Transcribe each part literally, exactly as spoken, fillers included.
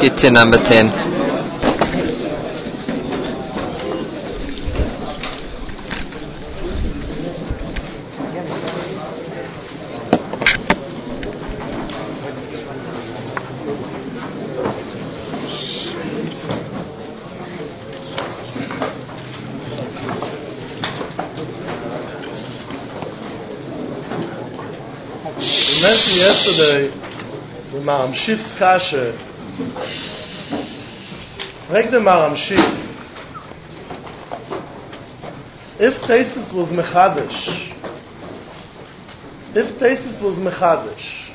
Gittin number ten. Yesterday, the Maram Shif's kasha, like the Maram Shif, if Tesis was Mechadish, if Tesis was Mechadish,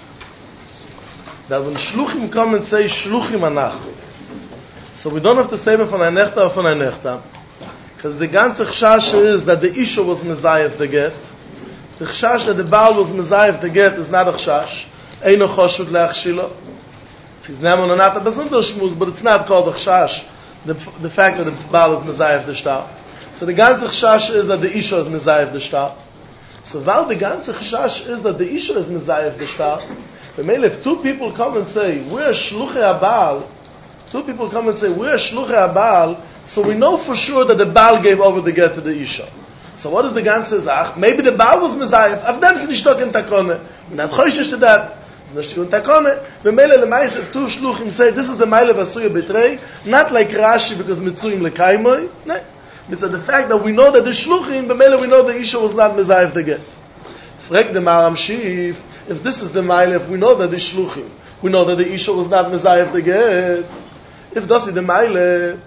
that when Shluchim come and say Shluchim Anachnu, so we don't have to say it from Einechta or from Einechta, because the ganze Chshash is that the Isha was Mezayef the get. The chashash that the Baal was mezayef the get is not a chashash. Eino choshut leachshilo. He's never not a besonder shmuz, but it's not called a chashash. The the fact that the Baal is mezayef the shtar. So the ganze chashash is that the Isha is mezayef the shtar. So while the ganze chashash is that the Isha is mezayef the shtar, if two people come and say we're shluchei Baal, two people come and say we're shluchei Baal, so we know for sure that the Baal gave over the get to the Isha. So what is the ganze Sach? Maybe the Baal was mezayef. Of them is nicht in takone. We're not choishish to that. It's not in takone. The meile lemais if two shluchim say this is the meile vasuya betray, not like Rashi because mitzuyim lekaimoy. No, it's the fact that we know that the shluchim, the meile we know the Isha was not mezayef the get. Frek the Maram Shif, if this is the meile, if we know that the shluchim, we know that the Isha was not mezayef the get. If das is the meile,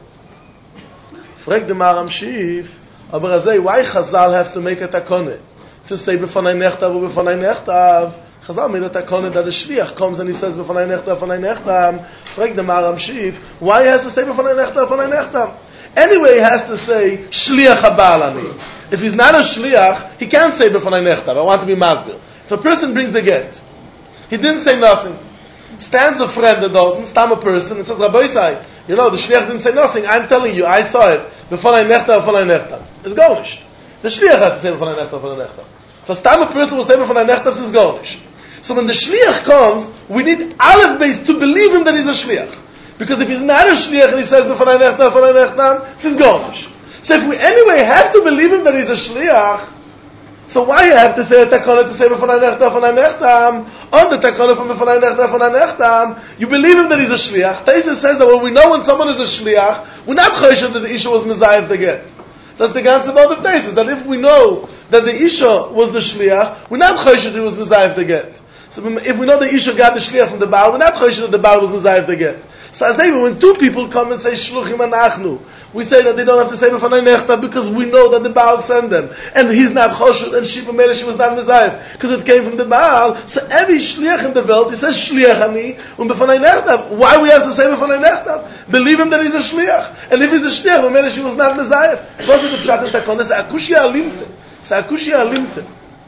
frek the Maram Shif. Aber azay, why Chazal have to make a takone? To say b'fanay nechtav or b'fanay nechtav. Chazal made a takone that the shliach comes and he says b'fanay nechtav, b'fanay nechtav. Frek the Maram Shif, why he has to say b'fanay nechtav, b'fanay nechtav? Anyway, he has to say shliach habal ani. If he's not a shliach, he can't say b'fanay nechtav. I want to be masbir. If a person brings the get, he didn't say nothing. Stands a friend at Dalton, stam a person, and says, Rabbi Isai, you know, the shliach didn't say nothing. I'm telling you, I saw it. B'fanay nechtav, b'fanay nechtav. It's garnish. The shliach has to say b'fanay nechtav, b'fanay nechtav. If a stam a person will say b'fanay nechtav, it's garnish. So when the shliach comes, we need aleph base to believe him that he's a shliach. Because if he's not a shliach and he says b'fanay nechtav, b'fanay nechtav, it's garnish. So if we anyway have to believe him that he's a shliach, so why you have to say a takana to say b'fanay nechtav, b'fanay nechtav? On the takana from b'fanay nechtav, b'fanay nechtav, you believe him that he's a shliach. Taisa says that when we know when someone is a shliach, we're not choshev that the Isha was mezayef the get. That's the ganze about of Taisa, that if we know that the Isha was the shliach, we're not choshev that he was mezayef the get. So if we know the Isha got the shliach from the Baal, we're not choshev that the Baal was mezayef the get. So as they, when two people come and say shluchim anachnu, we say that they don't have to say b'fanay nechtav because we know that the Baal sent them, and he's not choshev, and Shiva Melech she was not mezayef because it came from the Baal. So every shliach in the world he says shliach ani and b'fanay nechtav. Why we have to say b'fanay nechtav? Believe him that he's a shliach, and if he's a shliach, Shiva Melech she was not mezayef. What's the pshat in takon? It's akushia alimte. It's akushia alimte.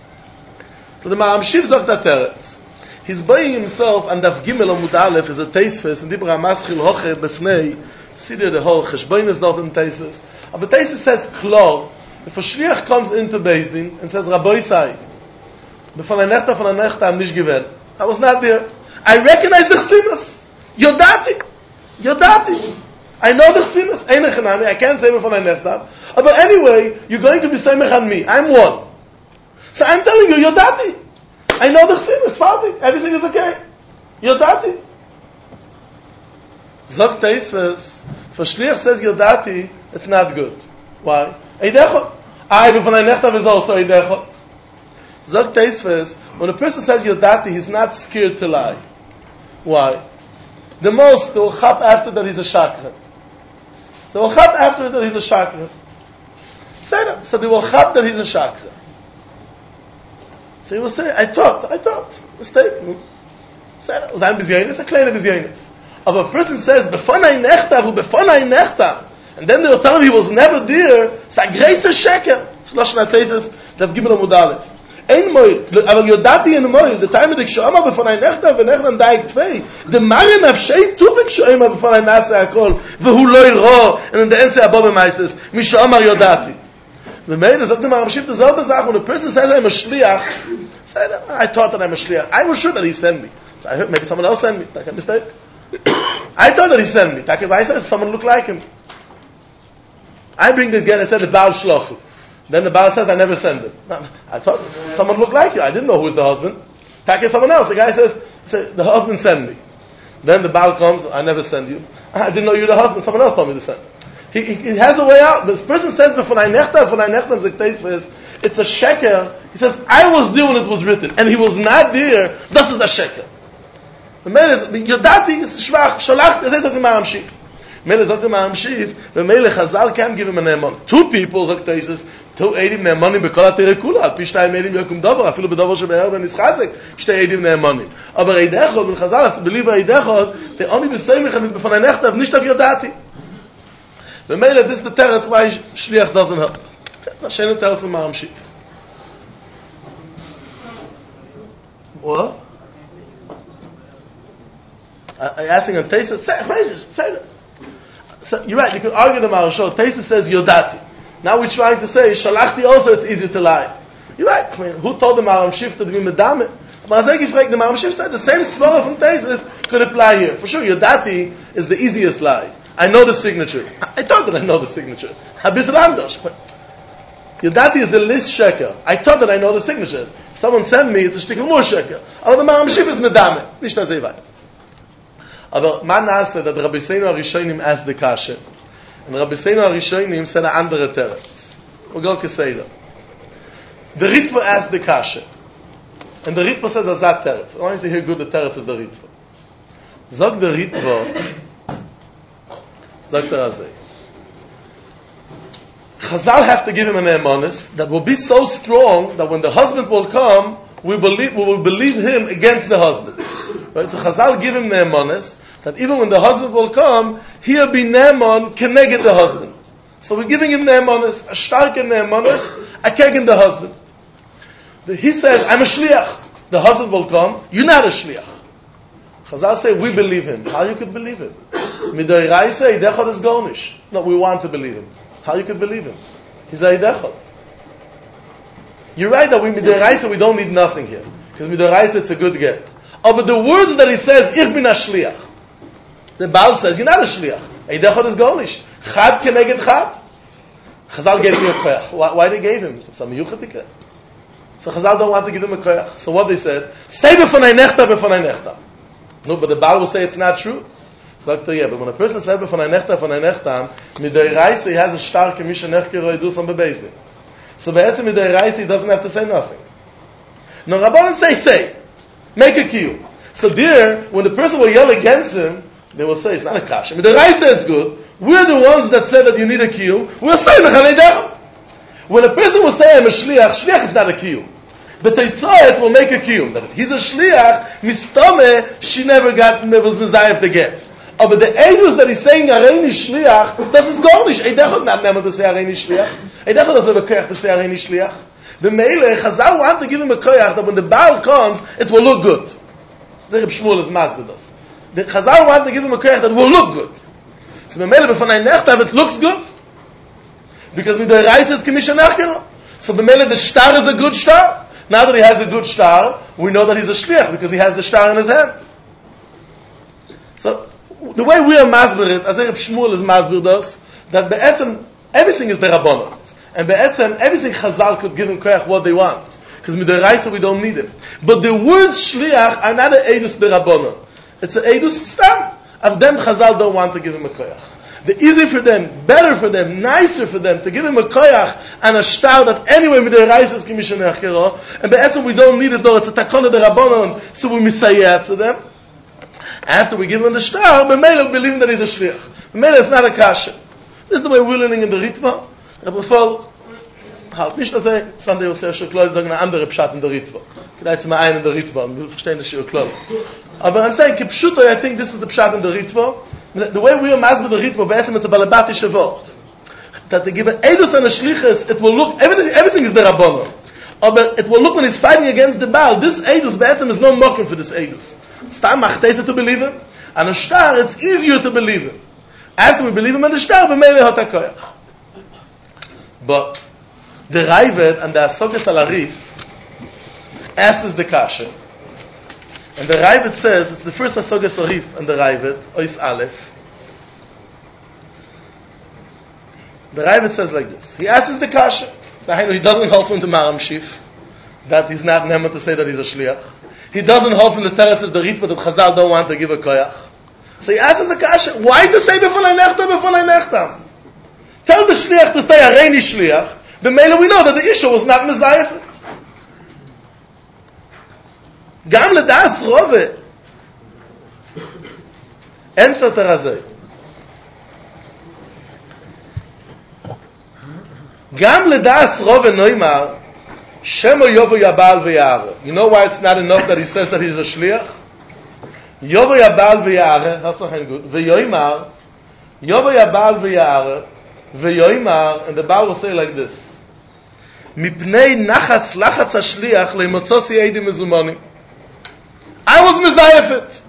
So the Maram Shif sagt that teretz. He's buying himself and Daf Gimel Amud Aleph is a Teisves and Dibra Maschil Hoche Befnei. See there the whole Cheshboin is not in Teisves. But Teisves says Klor. If a Shliach comes into Beis Din and says Rabbi Isai, B'fanay nechtav, b'fanay nechtav, I'm nicht gewähnt. I was not there. I recognize the Chsimas. Yodati. Yodati. I know the Chsimas. Einechanami. I can't say B'fanay nechtav. But anyway, you're going to be Semech on me. I'm one. So I'm telling you, Yodati. I know the chsim is fine. Everything is okay. Yodati. Zog Teisves, for Shliach says Yodati, it's not good. Why? Eidecho. I b'fanay nechtav is also Eidecho. Zog Teisves, when a person says Yodati, he's not scared to lie. Why? The most, they will chap after that he's a shakran. They will chap after that he's a shakran. Say that. So they will chap that he's a shakran. So he will say, I thought, I thought, mistake. Zayn bizyonis, a kleine bizyonis. But if a person says, b'fanay nechtav, b'fanay nechtav, and then they will tell him he was never there, it's a greater sheker. It's Lashon HaTeises, Daf Gimel Amud Aleph. Ein moil, aber yodati in moil, the time that Shoma b'fanay nechtav, v'nechtav daik tvei, the marin nafshei tuvik Shoma b'fanay nasa akol, v'hu lo yiro, and in the end say above him says, Mishomar yodati. The man is up to Maram Shif the selbe Sache. When a person says I'm a shliach, say, I thought that I'm a shliach. I was sure that he sent me. So I heard maybe someone else sent me. Like a mistake. I thought that he sent me. Take, I said someone looked like him. I bring the get. I said the Baal Shlochu. Then the Baal says I never sent him. I thought someone looked like you. I didn't know who was the husband. Take someone else. The guy says, says the husband sent me. Then the Baal comes. I never send you. I didn't know you were the husband. Someone else told me to send. He, he, he has a way out. This person says before I nechta, before I nechta, it's a sheker. He says I was there when it was written, and he was not there. That is a sheker. The man is Yodati is schwach. Shalach. This is what the Maram Shif. Mele sagt the Maram Shif. The Mele Chazal can't give him a ne'eman. Two people sagt he says two eidim ne'emanim bekol haterekula. Al pi shtayim eidim yokum davar. Afilu bedavar shebe'er ben ischazek. Shtay eidim ne'emanim. Aber eidechod ben Chazal to believe eidechod. They only besayim mit b'fanei nechtav nicht auf Yodati. The Mele this is the teretz why shliach doesn't help. Shenu teretz the Maram Shif. What? I asking him, Taisa, say, say that. So, you're right, you could argue the Marashot. Taisa says Yodati. Now we're trying to say, Shalachti also, it's easy to lie. You're right. I mean, who told the Maram Shif to be Medame? Marazek Yifrek, the Maram Shif said the same svara from Taisa could apply here. For sure, Yodati is the easiest lie. I know the signatures. I, I thought that I know the signature. Habis Randosh. But Yodati is the least sheker. I thought that I know the signatures. If someone sent me, it's a shtickle more sheker. Aber the Maram Shif is Medame. Nicht das Ewei. Aber man nase that Rabbi Seinu Arishonim asked the kasha, and Rabbi Seinu Arishonim said an andere teretz. We'll go Keseda. The Ritva asked the kasha, and the Ritva says azat teretz. I want you to hear good the teretz of the Ritva. Zog the Ritva, zog the Razei. Chazal have to give him an emonis that will be so strong that when the husband will come, we believe we will believe him against the husband. Right? So Chazal give him the emonis that even when the husband will come, he'll be ne'emon keneged the husband. So we're giving him ne'emonis, a starke ne'emonis, a kegen the husband. The, he says, I'm a shliach. The husband will come, you're not a shliach. Chazal say, we believe him. How you could believe him? Midei Raisa, idechot is gornish. No, we want to believe him. How you could believe him? He's a idechot. You're right that we midei Raisa, we don't need nothing here. Because midei Raisa, it's a good get. Oh, but the words that he says, ich bin a shliach. The Baal says, you're not a shliach. Eidechot is gornish. Chad keneged chad. Chazal gave him a koyach. Why, why they gave him? Some miyuchatikah. So Chazal don't want to give him a koyach. So what they said, say b'fanei nechta, b'fanei nechta. No, but the Baal will say it's not true. So yeah, but when a person says b'fanei nechta, b'fanei nechta, midei Raisa, he has a stark misha nechkero idus on bebezdin. So be'etzim midei Raisa, he doesn't have to say nothing. No, Rabbanan say, say. Make a kiyum. So there, when the person will yell against him, they will say, it's not a kasha. Midei Raisa, it's good. We're the ones that said that you need a kiyum. We'll say, mechanei dechot. When a person will say, I'm a shliach, shliach is not a kiyum. But Teitzot will make a kiyum. That he's a shliach, mistome, she never got, was mezayef the get. Oh, but the edus that he's saying, areini shliach, das ist gar nicht. Eidechot not never to say areini shliach. Eidechot doesn't have a koyach to say areini shliach. The meile, Chazal want to give him a koyach that when the Baal comes, it will look good. Zerib Shmuel is masbid us. The Chazal want to give him a koyach that will look good. So the meile, b'fanei nechtav, it looks good. Because midei Raisa is k'misha nechkero. So the meile, the star is a good star. Now that he has a good star, we know that he's a shliach because he has the star in his hands. So the way we are masbir it, as Reb Shmuel is masbir us, that be'etzem everything is the Rabbanon, and be'etzem everything Chazal could give him koyach what they want, because midei Raisa we don't need him. But the words shliach are not an edus the Rabbanon; it's an edus stam. Of them Chazal don't want to give him a koyach. The easy for them, better for them, nicer for them to give him a koyach and a star that anyway midei Raisa is kimisha nechkero, and be'etzem we don't need it though. It's a takona the Rabbanon, so we misayeh to them. After we give him the star, B'meila believe that he's a shliach. B'meila is not a kasha. This is the way we're learning in the Ritva. Rabbi Fall, halt nicht das sei, Sunday will say, Shekloid sagen eine andere Pshat in der Ritva. Vielleicht mal einen in der Ritva, und wir verstehen das Shekloid. Aber I'm saying, Kipshuto, I think this is the Pshat in the Ritva. The way we are masbid the Ritva, be'etzem it's a balabatische word. That they give an edus and a shlichus, it will look, everything, everything is the Rabbanon. But it will look when he's fighting against the Baal, this edus, be'etzem is no mocking for this edus. Stam machtesa to believe him, and a star it's easier to believe him. After we believe him in the star, b'meile hot hakoyach. But the Raivet and the Asokas al Arif asks the kasha, And the Ravid says, it's the first Hasoga Sarif and the Ravid, Ois Aleph. The Ravid says like this. He asks the Kasha. He doesn't hold from the Maram Shif, that he's not neman to say that he's a Shliach. He doesn't hold from the Teretz of the Ritva that Chazal don't want to give a Koyach. So he asks the Kasha, why to say B'fonai Nechtam, B'fonai Nechtam? Tell the Shliach to say Areini Shliach, but mainly we know that the issue was not Mezayefet. Gam ledas Rove. Entfert er azay. Gam ledas Rove Neumar, Shemo Yovo Yabal V'Yare. You know why it's not enough that he says that he's a Shliach? Yovo Yabal V'Yare, that's not good. V'Yoimar, Yovo Yabal V'Yare, V'Yoimar, and the Baal will say like this. Mipnei nachatz lachatz hashliach leimotzosi eidim mezumonim. I was mezayefet.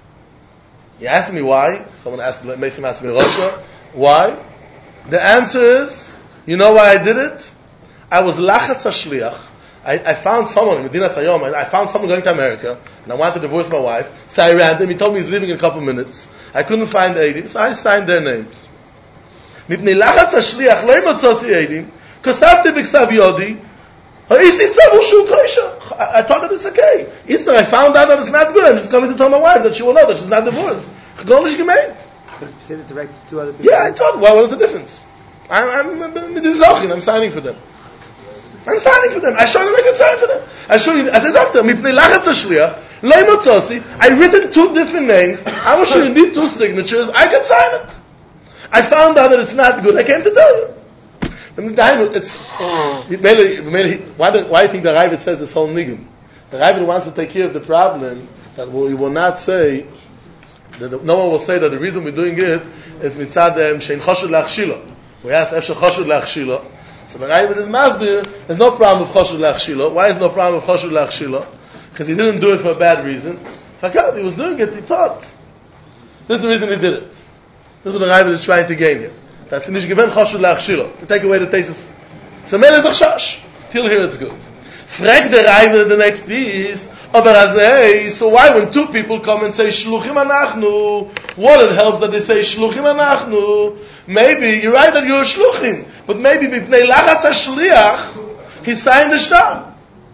You ask me why? Someone asked, Mason asked me, Rosha, why? The answer is, you know why I did it? I was lachatz hashliach. I, I found someone in Medina Sayom, I, I found someone going to America, and I wanted to divorce my wife, so I ran to him, he told me he's leaving in a couple of minutes. I couldn't find eidim, so I signed their names. Mipnei lachatz hashliach leimotzosi eidim, Kosavti b'ksav yodi, ha'isi savu shu kosher. I thought that it's okay. Easter, I found out that it's not good. I'm just coming to tell my wife that she will know that she's not divorced. Chagonish gemeint. But you said it directed to other people. Yeah, I thought, well, what was the difference? I'm, I'm, I'm, I'm signing for them. I'm signing for them. I show them I can sign for them. I show you, as I said to them, mipnei lachatz hashliach, lo imotzosi, I written two different names, I was sure you need two signatures, I can sign it. I found out that it's not good, I came to tell you. It's, why, do, why do you think the Ravid says this whole niggin? The Ravid wants to take care of the problem that we will not say, that the, no one will say that the reason we're doing it is mitzad shein choshud leachshilo. We ask efshar choshud leachshilo. So the Ravid is masbir, there's no problem with choshud leachshilo. Why is no problem with choshud leachshilo? Because he didn't do it for a bad reason. He was doing it, he thought. This is the reason he did it. This is what the Ravid is trying to gain here. That's nicht gewinn choshud leachshilo. To take away the taste. So mele is chash. Till here it's good. Frag the Ravid the next piece. Aber azay, so why when two people come and say shluchim anachnu, what it helps that they say shluchim anachnu? Maybe you're right that you're a shluchim, but maybe mipnei lachatz hashliach, he signed the shtar.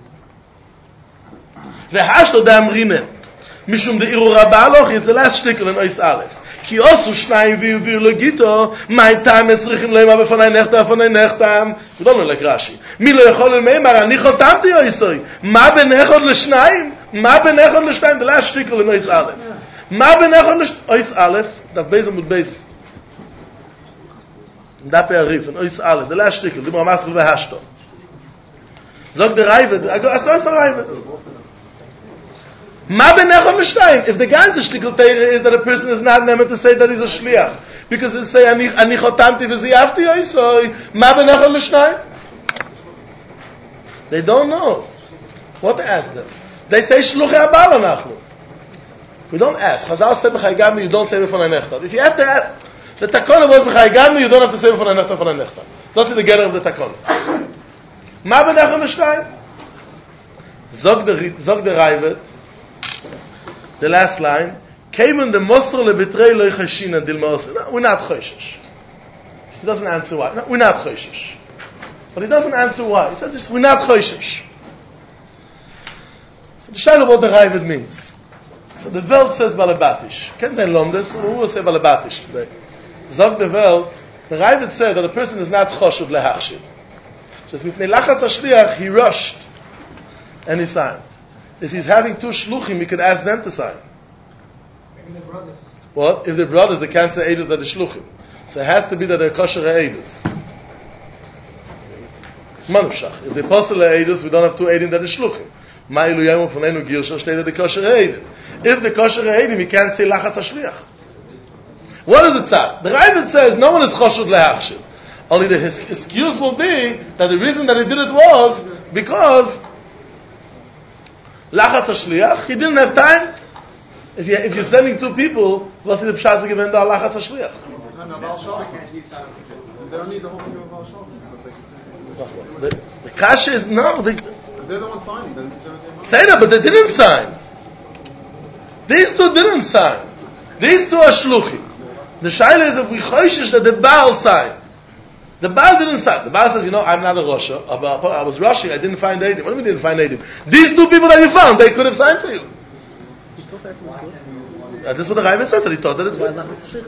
V'hashto damrine, mishum de iru rabba aloch, it's the last shtickle in Ois Aleph. Ki osu shnayim v'yu legito, my time and tzrichim leima b'fonay nechtam, b'fonay nechtam. We don't know like Rashi. Mi lo yechol leimar, ani chotamti oisoi. Ma benechod l'shnayim? Ma benechod l'shnayim? The last shtickle in Ois Aleph. Ma benechod l'shnayim? Ois Aleph, daf beis amud beis. Daf Arif, in Ois Aleph, the last shtickle, dimra masel v'hashto. Zog der Ravid, as no is the Ravid. Ma benechon l'shnayim. If the ganze shtickle teire is that a person is not never to say that he's a shliach, because they say ani ani chotamti v'ziyavti oisoi, ma benechon l'shnayim. They don't know what to ask them. They say shluchei abal anachnu. We don't ask. Chazal said b'chai gamni, you don't say b'fonay nechtam. If you have to ask, the takona was b'chai gamni, you don't have to say b'fonay nechtam, b'fonay nechtam. That's the getter of the takona. Ma benechon l'shnayim. Zog the zog the Ravid. The last line, came in the Mosr lebitrei lo ychashina dil ma'os. No, we're not choshesh. He doesn't answer why. No, we're not choshesh. But he doesn't answer why. He says this, we're not choshesh. So the shaila what the Ravid means. So the Welt says balabatish. Ken sein lomdes, who will say balabatish today? Zog the Welt, the Ravid said that a person is not choshev lehachshir. Just mipnei lachatz hashliach, he rushed and he signed. If he's having two shluchim, he could ask them to sign. Maybe they're brothers. What? If they're brothers, they can't say edus that they're shluchim. So it has to be that they're kosher edus. Manufshach. If they're posel edus, we don't have two edim that are shluchim. Ma'ilu yamu fonenu girsha, stay that they're kosher edim. If they're kosher edim, he can't say lachatz hashliach. What is the tzad? The Ravid says no one is choshud lehachshir. Only the his excuse will be that the reason that he did it was because lachatz hashliach, he didn't have time. If, you, if you're sending two people, what's the pshat to give in the lachatz hashliach? They don't need the whole thing of Baal Shalom. The, the kasha is no. They, If they're the ones signing, then say that, but they didn't sign. These two didn't sign. These two are shluchim. The shaila is if we choishish that the Baal signed. The Baal didn't sign. The Baal says, you know, I'm not a Rosha. I was rushing, I didn't find Eidim. What do you mean didn't find Eidim? These two people that you found, they could have signed for you. He thought that was good. Uh, this is what the Raiva said, that he thought that it's good.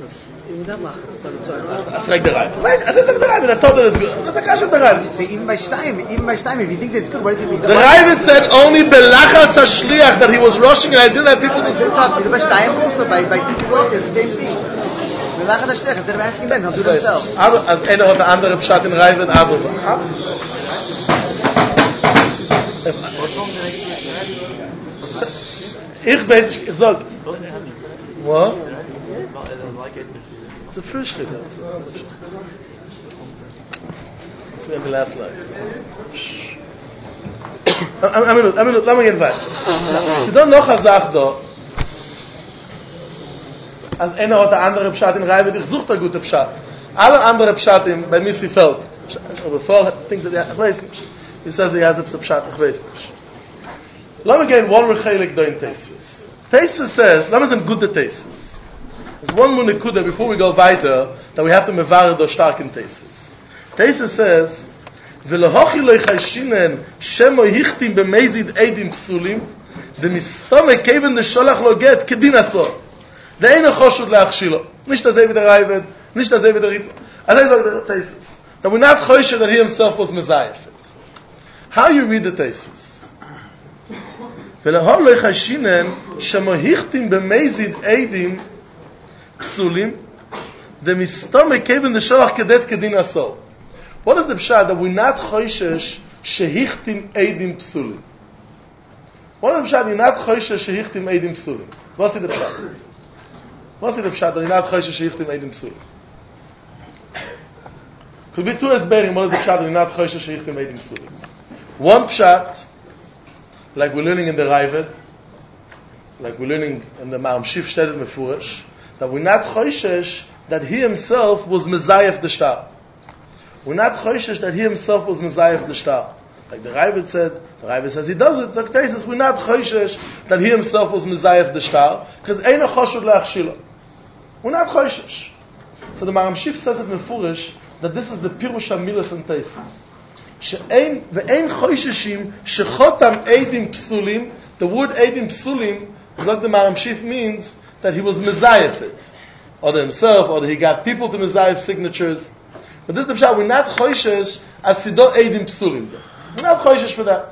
I frag the Raiva. Wait, I said the Raiva, that thought that it's good. That's the Kash of the Raiva. Say, even by Shtaim, even by Shtaim, if he thinks it's good, what is it mean? The Raiva said only belachatz hashliach, that he was rushing and I didn't have people to say. It's by Shtaim also, by, by two people also, it's the same thing. Belachatz hashliach, instead of asking them, he'll do it himself. Als einer hat der andere Pshat in Raiva und Adova. Ich weiß, ich sag, what? It's a frühstück. Let's be on the last line. I'm in, I'm in, let me get back. Sie don't noch eine Sache da. Als einer hat der andere Pshat in Reibe, ich suche der gute Pshat. Alle andere Pshat bei Missy Feld. Aber bevor, ich denke, ich weiß nicht. He says he has a Pshat, ich weiß nicht. Let me get one rechelik doing Teisvis. Teisvis says, let me say good the Teisvis. There's one more nekuda before we go weiter that we have to mevarer do stark in Teisvis. Teisvis says, "Velohochi lo ychashinen shemo hichtim b'meizid eidim psulim, demistome kevin desholach lo get kedin asor. The eine choshud leachshilo. Nicht das wie der Raivet, nicht das wie der Ritva. Also I say Teisvis that we're not choshed that he himself was mezayef. How you read the Teisvis? ולהור לא יחשינן שמוהיכתים במזיד עדים פסולים דמסתום כיוון דשלח כדת כדין עשור. What is the pshat that we're not choishesh shehichtim eidim psulim? What is the pshat you're not choishesh shehichtim eidim psulim? What's the pshat? What's the pshat that you're not choishesh shehichtim eidim psulim? Could be two esberim. What is the pshat that you're not choishesh shehichtim eidim psulim? One pshat, like we're learning in the Raivet, like we're learning in the Ma'am Shif Shtedet Mefurish, that we're not choishesh that he himself was Mezayef the Shtar. We're not choishesh that he himself was Mezayef the Shtar. Like the Raivet said, the Raivet says he does it. Like Teisvis, we're not choishesh that he himself was Mezayef the Shtar, because Eino Choshud Leachshilo. We're not choishesh. So the Ma'am Shif says it Mefurish that this is the Pirush HaMilas and Teisvis. שאין ואין חויששים שחותם עדים פסולים. The word עדים פסולים, like the Maram Shif means that he was mezayef it, or himself, or that he got people to mezayef signatures. But this is the pshat, we're not choishesh as sido עדים פסולים. We're not choishesh for that.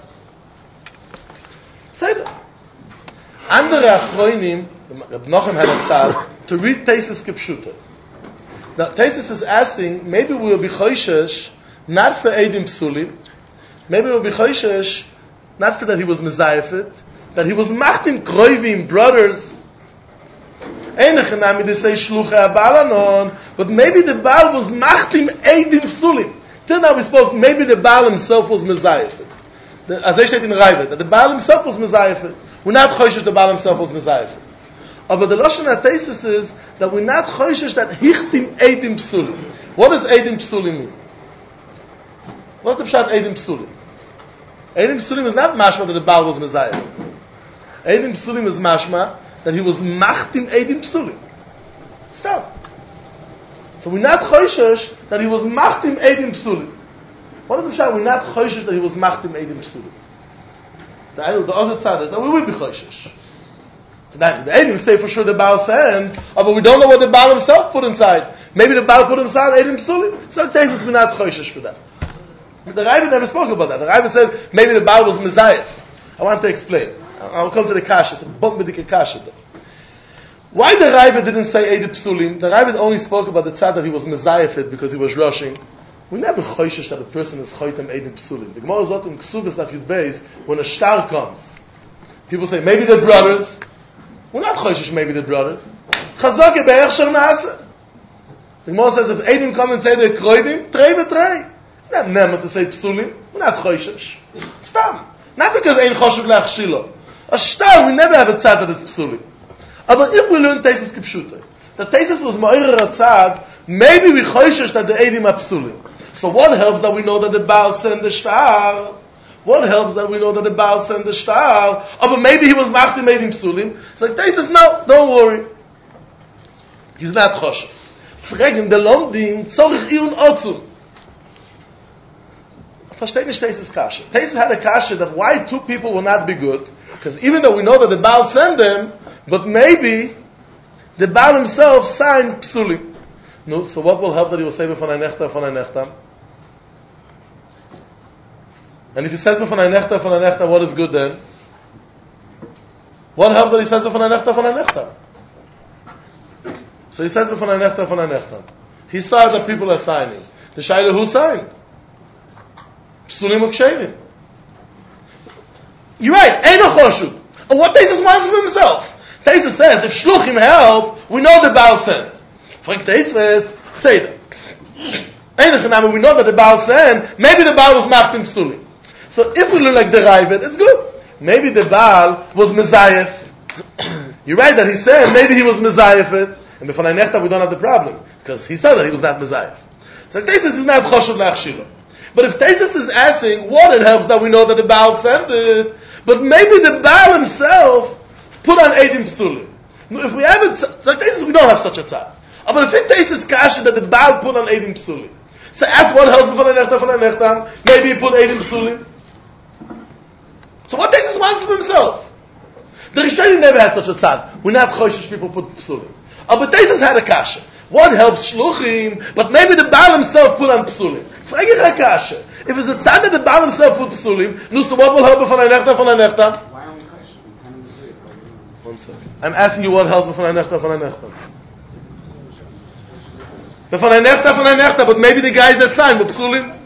Say that. Andere achroinim, Reb Nochem had a tzad to read Teisvis kipshuta. Now Teisvis is asking, maybe we will be choishesh not for Eidim Psulim, maybe it will be Choishesh, not for that he was Mezayefet, that he was Machtim Kroivim, brothers. Einechanami, they say Shluchei HaBaal, but maybe the Baal was Machtim Eidim Psulim. Till now we spoke, maybe the Baal himself was Mezayefet. As I said in Raivet, that the Baal himself was Mezayefet. We're not Choishesh the Baal himself was Mezayefet. But the Lashon HaTeisus is that we're not Choishesh that Hichtim Eidim Psulim. What does Eidim Psulim mean? What's the pshat Eidim Psulim? Eidim Psulim is not mashma that the Baal was Messiah. Eidim Psulim is mashma that he was machtim Eidim Psulim. Stop. So we're not choishesh that he was machtim Eidim Psulim. What is the pshat? We're not choishesh that he was machtim Eidim Psulim. The, the other side is that we will be choishesh. So that the Eidim say for sure the Baal sent, oh, but we don't know what the Baal himself put inside. Maybe the Baal put inside Eidim Psulim. So Teisvis, we're not choishesh for that. The Raiva never spoke about that. The Raiva said maybe the Baal was Mezayef. I want to explain. I'll come to the Kasha. It's a bump with the Kasha. Why the Raiva didn't say Eid Psulim? The Raiva only spoke about the tzad that he was Mezayef because he was rushing. We never choishesh that a person is choitem Eid Psulim. The Gemara Zot in Ksubas Daf Yud Beis, when a shtar comes, people say maybe they're brothers. We're not choishesh maybe they're brothers. Chazake be'er shar naaseh. The Gemara says if Eidim come and say they're kroivim, trei v'trei. Not never to say psulim, not choishesh. Stam. Not because ein choshev leachshilo. A shtar, we never have a tzad that it's psulim. But if we learn Teisvis kipshuta, the Teisvis was ma'ir a tzad, maybe we choishesh that the eidim are psulim. So what helps that we know that the Baal sent the shtar? What helps that we know that the Baal sent the star? Oh, but maybe he was machtim made him psulim. It's like, they says, no, don't worry. He's not choshev. Fragen, the Lomdim, zorich iun otzum. Versteht nicht Teisus Kasha. Teisus had a Kasha that why two people will not be good, because even though we know that the Baal sent them, but maybe the Baal himself signed psulim. No, so what will help that he will say b'fanai nechta, b'fanai nechta? And if he says b'fanai nechta, b'fanai nechta, what is good then? What helps that he says b'fanai nechta, b'fanai nechta? So he says b'fanai nechta, b'fanai nechta. He saw that people are signing. The Shaila who signed? Psulim u'kshevim. You're right, ain't no choshu. And what Teisus wants from himself? Teisus says, if shluchim help, we know the Baal sent. Frank Teisus, say that. Ain't no we know that the Baal sent, maybe the Baal was machtim psulim. So if we look like the Ravid, it's good. Maybe the Baal was Mezayef. You're right that he said, maybe he was Mezayef it. And b'fanai nechta we don't have the problem. Because he said that he was not Mezayef. So Teisus is not choshev la'achshilo. But if Teisus is asking, what it helps that we know that the Baal sent it, but maybe the Baal himself put on Eidim Psulim. If we have it, like Teisus, we don't have such a tzad. But if it Teisus kasha that the Baal put on Eidim Psulim, so ask what helps b'fanai nechta, b'fanai nechta, maybe he put Eidim Psulim. So what Teisus wants for himself? The Rishonim never had such a tzad. We're not choishish people put Psulim. But Teisus had a kasha. What helps shluchim, but maybe the Baal himself put on Psulim. Frage ich a kasha. If it's a tzad that the Baal himself put Psulim, no, so what will help b'fanai nechta, b'fanai nechta? One second. I'm asking you what helps b'fanai nechta, b'fanai nechta. B'fanai nechta, b'fanai nechta, but maybe the guys that signed with Psulim.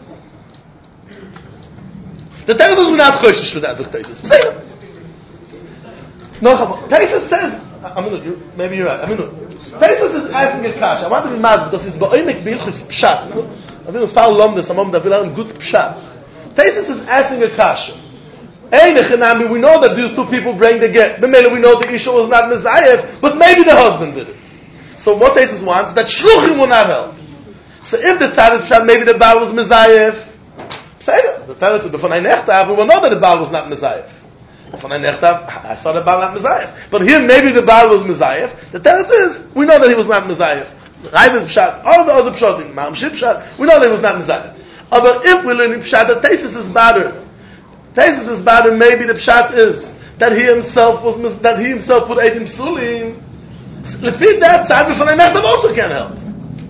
The Teisus will not choishish for that, Zog Teisus. Say that. No, Teisus says, I mean, maybe you're right. I mean, Teisus is asking a kasha. I want to be mad because it's ba'oimek b'ilchus pshat. I think foul lomdes, a moment that will learn good pshat. Teisus is asking a kasha. Einechenami, we know that these two people bring the get. B'mele, we know the issue was not Mezayef, but maybe the husband did it. So what Teisus wants, that shluchim will not help. So if the tzad is pshat, maybe the Baal was Mezayef. Say that. The tzad is b'fanai nechta, we will know that the Baal was not Mezayef. B'fanai nechta, I saw the Baal not Mezayef. But here maybe the Baal was Mezayef. The tzad is, we know that he was not Mezayef. Rav is pshat, all the other pshatim, Ma'am Shib pshat, we know that he was not Mezayef. But if we learn pshat, the Teisus is better. Teisus is better, maybe the pshat is that he himself was, that he himself put Eidim Psulim. Lefi that side, b'fanai nechta also can't help.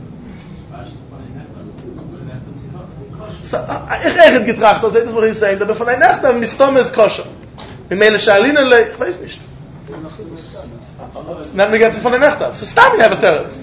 So, ich echt getracht, das ist, what he's saying, that b'fanai nechta, mistom is kosher. Mimele shalina le, ich weiß nicht. Not me gets b'fanai nechta. So stop, you have a teretz.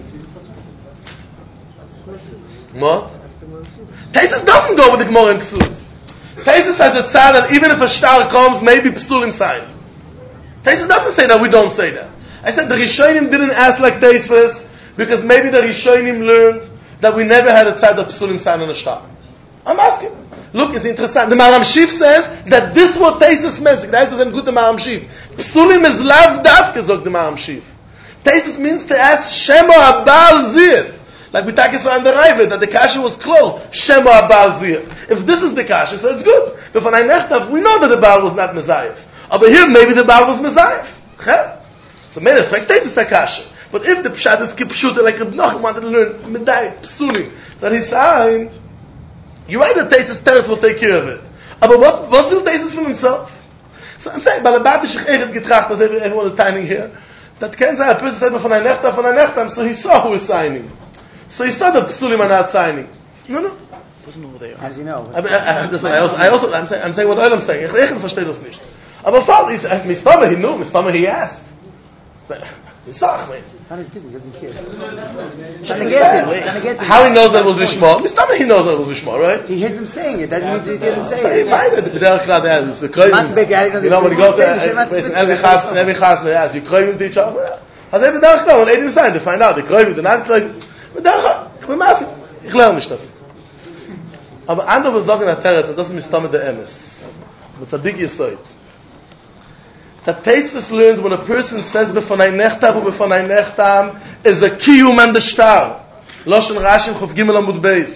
What? Teisus doesn't go with the Gemara and Ksulis. Teisus has a tzad that even if a star comes, maybe Psulim sign. Teisus doesn't say that, we don't say that. I said the Rishonim didn't ask like Teisus because maybe the Rishonim learned that we never had a tzad that Psulim sign on a star. I'm asking. Look, it's interesting. The Maram Shif says that this is what Teisus meant. Teisus is good the Maram Shif. Psulim is lav dafke, zog the Maram Shif. Teisus means to ask Shema Abal Ziv. Like we talk about on the Ravid, that the kasha was closed. Shema Abal Ziv. If this is the kasha, so it's good. But for Nechtav, we know that the Baal was not Mezayef. But here, maybe the Baal was Mezayef. Okay? So maybe it's like Teisus the kasha. But if the pshat is kipshuta, like Reb Nachman wanted to learn, Medai, Psulim, that he signed, you're right that Teisus Teretz will take care of it. But what, what will Teisus from himself? So I'm saying, Balabatish Echet getracht, as everyone is signing here, that can say, a person said, for Nechtav, for Nechtav, so he saw who is signing. So he saw that Psulim are not signing. No, no. Doesn't know who they are. How does he know? I, I, I, this one, I also, I also, I'm saying, I'm saying what I'm saying. Ich, ich verstehe das nicht. Aber Fall, Mistama, he knew, Mistama, he asked. He saw, man. Not his business, he doesn't care. Trying to get it. Trying to get it. How he knows that it was Vishma? Mistama, he knows that it was Vishma, right? He heard them saying it. That means he heard them So saying he it. find it. B'derech klal, they ask, the Kroivim. You know, when he goes to, every chas, every chas, they ask, you Kroivim to each other? Has every B'derech klal, when Eidim sign, they find out, the Kroivim, they're not Kroivim. B'derech, ich bin maßig. Ich lerne mich das. Aber andere sagen in der Teretz, das ist Mistama der Emes. But it's a big yisoid. That Teisus learns when a person says b'fanai nechtav or b'fanai nechtam is the kiyum and the shtar. Loshen Rashi Chof Gimel Amud Beis.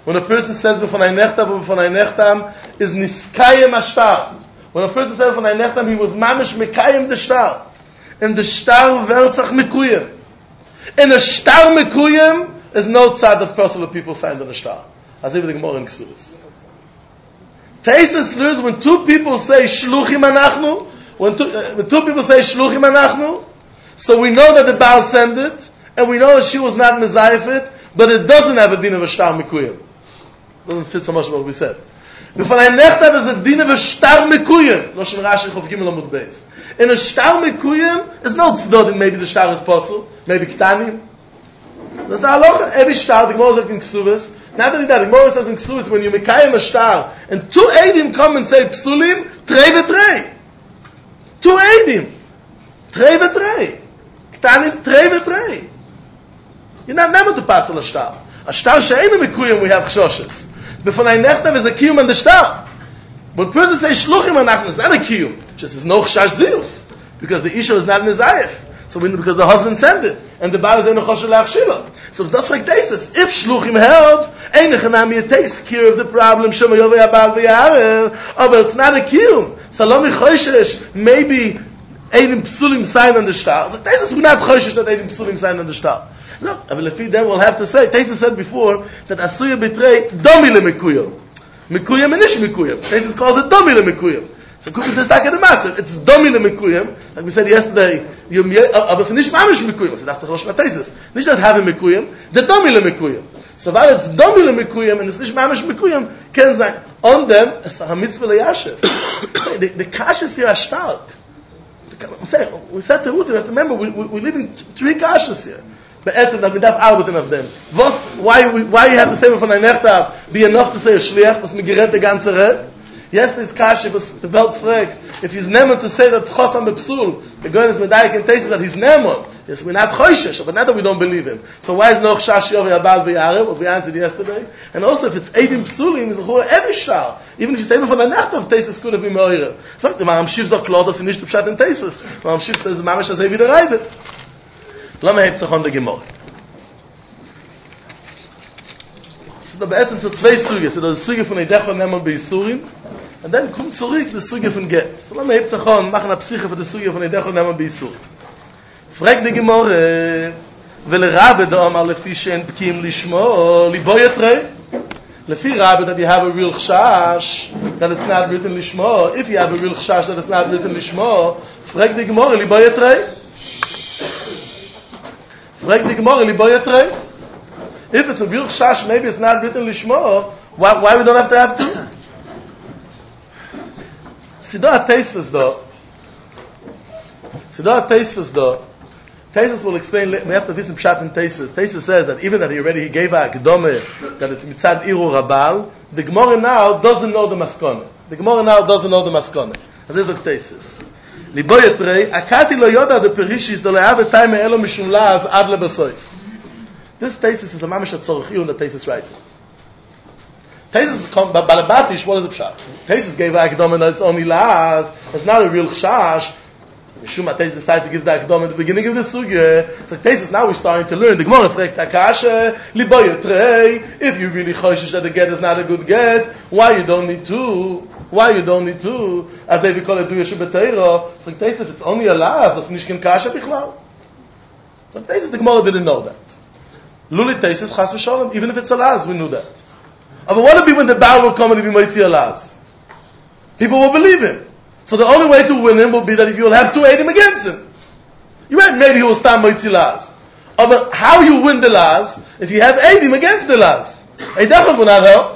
When a person says b'fonay nechtam or b'fonay nechtam is niskayim ashtar. When a person says b'fonay nechtam, he was mamish mekayim the shtar. And the shtar verzach mekuyim. In a shtar mekuyim is no tzad of personal people signed on the shtar. As if the Gemara in Ksubis. Taisus learns when two people say shluchim anachnu, when two, uh, when two people say shluchim anachnu, so we know that the Baal sent it, and we know that she was not mezayefet, but it doesn't have a din of a shtar mekuyim. Doesn't fit so much what we said. The Fanai Nechtav is a din of a shtar mekuyim. Lo shem Rashi Chof Gimel Amud Beis. In a shtar mekuyim, there's no tzedot, maybe the shtar is possible, maybe ktanim. There's the halacha. Every shtar, the Gemara says in Ksubis. Not only that, the Gemara says in Ksubis, when you mekayim a shtar, and two eidim come and say psulim, trei v'trei. Two eidim. Trei v'trei. Ktanim, trei v'trei. You're not never to pass on a shtar. A shtar she'ein mekuyim, we have chshoshes. B'fonay nechtav is a kiyum on the shtar. When a person says shluchim anachnu, it's not a kiyum. Just is no chshash zilf. Because the isha is not mezayef. So we know because the husband sent it. And the Baal is in a chosher le'achshila. So that's like Taisus. If shluchim helps, ein nechanami, it takes care of the problem. Shema yovei abal v'yarer. Oh, but it's not a kiyum. Salami choshesh, maybe eidim psulim sign on the shtar. So Taisus, we're not choshesh that eidim psulim sign on the shtar. No, but if then we'll have to say, Taisus said before, that asuya betray domi le-mekuyim. Mekuyim and ish mekuyim. Taisus calls it domi le-mekuyim. So kukum tesaka the matzah. It's domi le-mekuyim. Like we said yesterday, aber es nicht mamish mekuyim. So that's the Rosh Taisus. Nicht that having mekuyim, the domi le-mekuyim. So while it's domi le-mekuyim and it's nicht mamish mekuyim, can sein. On them, it's a mitzvah le-yashev. The, the kashas here are stark. I'm saying, we said to Ruth, you have to remember, we, we, we live in three kashas here. But it's that we have arbeten of them. Was, why, why you have to say b'fonay nechtav, be enough to say a shliach, was me gerät the ganze red? Yesterday's kashi was the Welt fragt, if he's neman to say that chosam bepsul, the goyen is medayik and taste that he's neman. Yes, we're not choishesh, but not that we don't believe him. So why is no chash yovi abal v'yarev, what we answered yesterday? And also if it's eidim psulim, it's a every shtar. Even if you say b'fonay nechtav, taste could have been me'oire. So the Maram Shiv zog klodos in nicht pshat in taste. Maram Shiv says the mamash azay wieder reivet. Lama hebt sich on the Gemara. So da beätzen zu zwei Suge. So da die Suge von Eidechon nehmen bei Isurim. Und dann kommt zurück die Suge von Get. So lama hebt sich on, machen eine Psyche für die Suge von Eidechon nehmen bei Isurim. Frag die Gemara, wele Rabbe da amar lefi she'en pkim lishmo, libo yetrei? Lefi Rabbe that you have a real chashash, that it's not written lishmo. If you have a real chashash that it's not written lishmo, frag die Gemara, libo yetrei? Frag the Gemara, libo yetrei? If it's a real chash, maybe it's not written lishmo. Why, why we don't have to have two? Sidah Teisvus though. Sidah Teisvus though. Teisvus will explain. We have to visit Pshat in Teisvus. Teisvus says that even that he already he gave a kedome that it's mitzad iru rabal. The Gemara now doesn't know the maskana. The Gemara now doesn't know the maskana. And this is Teisvus. Libo yetrei, akati lo yoda the perishis do le'ave time elo mishum laz ad lebesoif. This thesis is a mamish atzorchiyun that thesis writes it. Thesis, balabatish, what is the pshat? Thesis gave a akdom and it's only laz. It's not a real chash. Mishum HaTesis decided to give the akdom at the beginning of the sugya. So thesis, now we're starting to learn. The Gemara fragt akashe, libo yetrei, if you really choshish that the get is not a good get, why you don't need to? Why you don't need to? As they call it, do Yeshua B'Teiro. So Tesis, it's only a lav. That's nishkin kasha bichlal. So Tesis, the Gemara didn't know that. Luli Tesis, chas v'sholem. Even if it's a laz, we knew that. But what will be when the Baal will come and be moitzi a laz? People will believe him. So the only way to win him will be that if you will have two eidim against him. You might, maybe he will stand moitzi laz. But how you win the laz, if you have eidim against the laz? Eidachon will not help.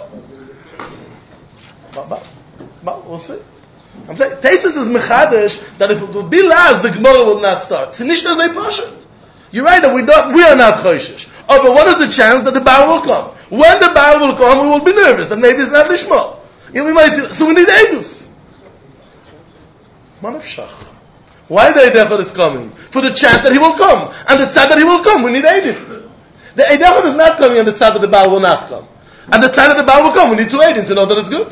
But we'll see. I'm saying, Tesis is mechadesh that if it would be last, the Gemara would not start. So nicht as a pashat. You're right that we don't, we are not choishish. Oh, but what is the chance that the Baal will come? When the Baal will come, we will be nervous that maybe it's not lishma. You know, we might say, so we need edus. Manavshach. Why the Eidechon is coming? For the chance that he will come. And the tzad that he will come, we need edim. The Eidechon is not coming and the tzad that the Baal will not come. And the tzad that the Baal will come, we need two edim to know that it's good.